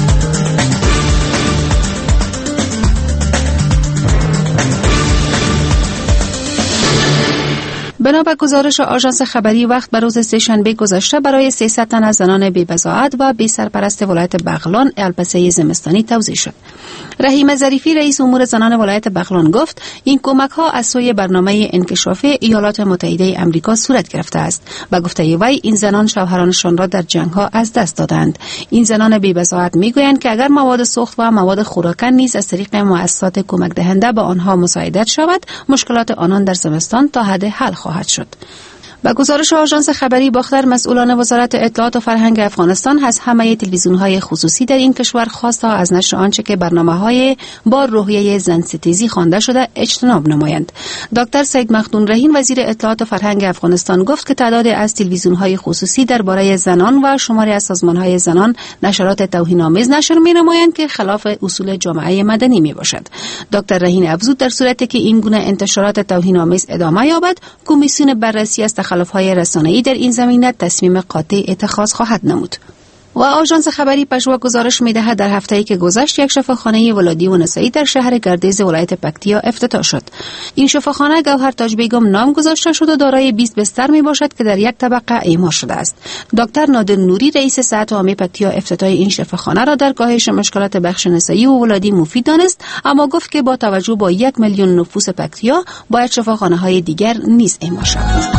W: بنا به گزارش آژانس خبری وقت بر روز سه‌شنبه گذشته برای 300 تن از زنان بی‌بضاعت و بی سرپرست ولایت بغلان البسه زمستانی توزیع شد. رحیم ظریفی رئیس امور زنان ولایت بغلان گفت این کمک ها از سوی برنامه انکشافی ایالات متحده آمریکا صورت گرفته است. با گفته وی این زنان شوهرانشان را در جنگ ها از دست دادند. این زنان بی‌بضاعت میگویند که اگر مواد سوخت و مواد خوراکن نیز از طریق مؤسسات کمک دهنده به آنها مساعدت شود، مشکلات آنان در زمستان تا حد حل خواهد شد. با گزارش آژانس خبری باختر، مسئولان وزارت اطلاعات و فرهنگ افغانستان از همه تلویزیون‌های خصوصی در این کشور خواسته از نشر آنچه که برنامه‌های با روحیه زن‌ستیزی خوانده شده اجتناب نمایند. دکتر سید مخدون رهین، وزیر اطلاعات و فرهنگ افغانستان، گفت که تعداد از تلویزیون‌های خصوصی درباره زنان و شماری از سازمان‌های زنان نشرات توهین‌آمیز نشر می‌نمایند که خلاف اصول جامعه مدنی میباشد. دکتر رهین افزود در صورتی که این گونه انتشارات توهین‌آمیز ادامه یابد، کمیسیون بررسی از تخلف‌های رسانه‌ای در این زمینه تصمیم قاطع اتخاذ خواهد نمود. و آژانس خبری پژوا گزارش می‌دهد در هفته‌ای که گذشت یک شفاخانه ولادی و نسایی در شهر گردیز ولایت پکتیا افتتاح شد. این شفاخانه گوهر تاج بیگم نام گذاشته شد و دارای 20 بستر میباشد که در یک طبقه اعمار شده است. دکتر نادر نوری، رئیس صحت عامه پکتیا، افتتاح این شفاخانه را در کاهش مشکلات بخش نسایی و ولادی مفید دانست، اما گفت که با توجه به 1 میلیون نفوس پکتیا باید شفاخانه‌های دیگر نیز اعمار شوند.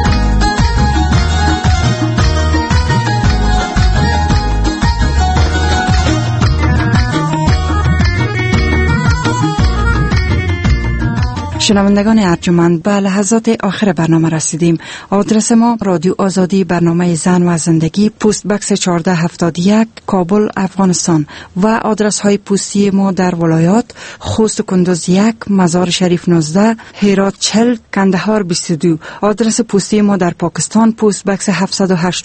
S: شنوندگان ارجمند، به لحظات آخر برنامه رسیدیم. آدرس ما: رادیو آزادی، برنامه زن و زندگی، پست بکس 1471، کابل، افغانستان. و آدرس های پستی ما در ولایات: خوست و کندوز 1، مزار شریف 19، هرات 40، کندهار 22. آدرس پستی ما در پاکستان: پست بکس 708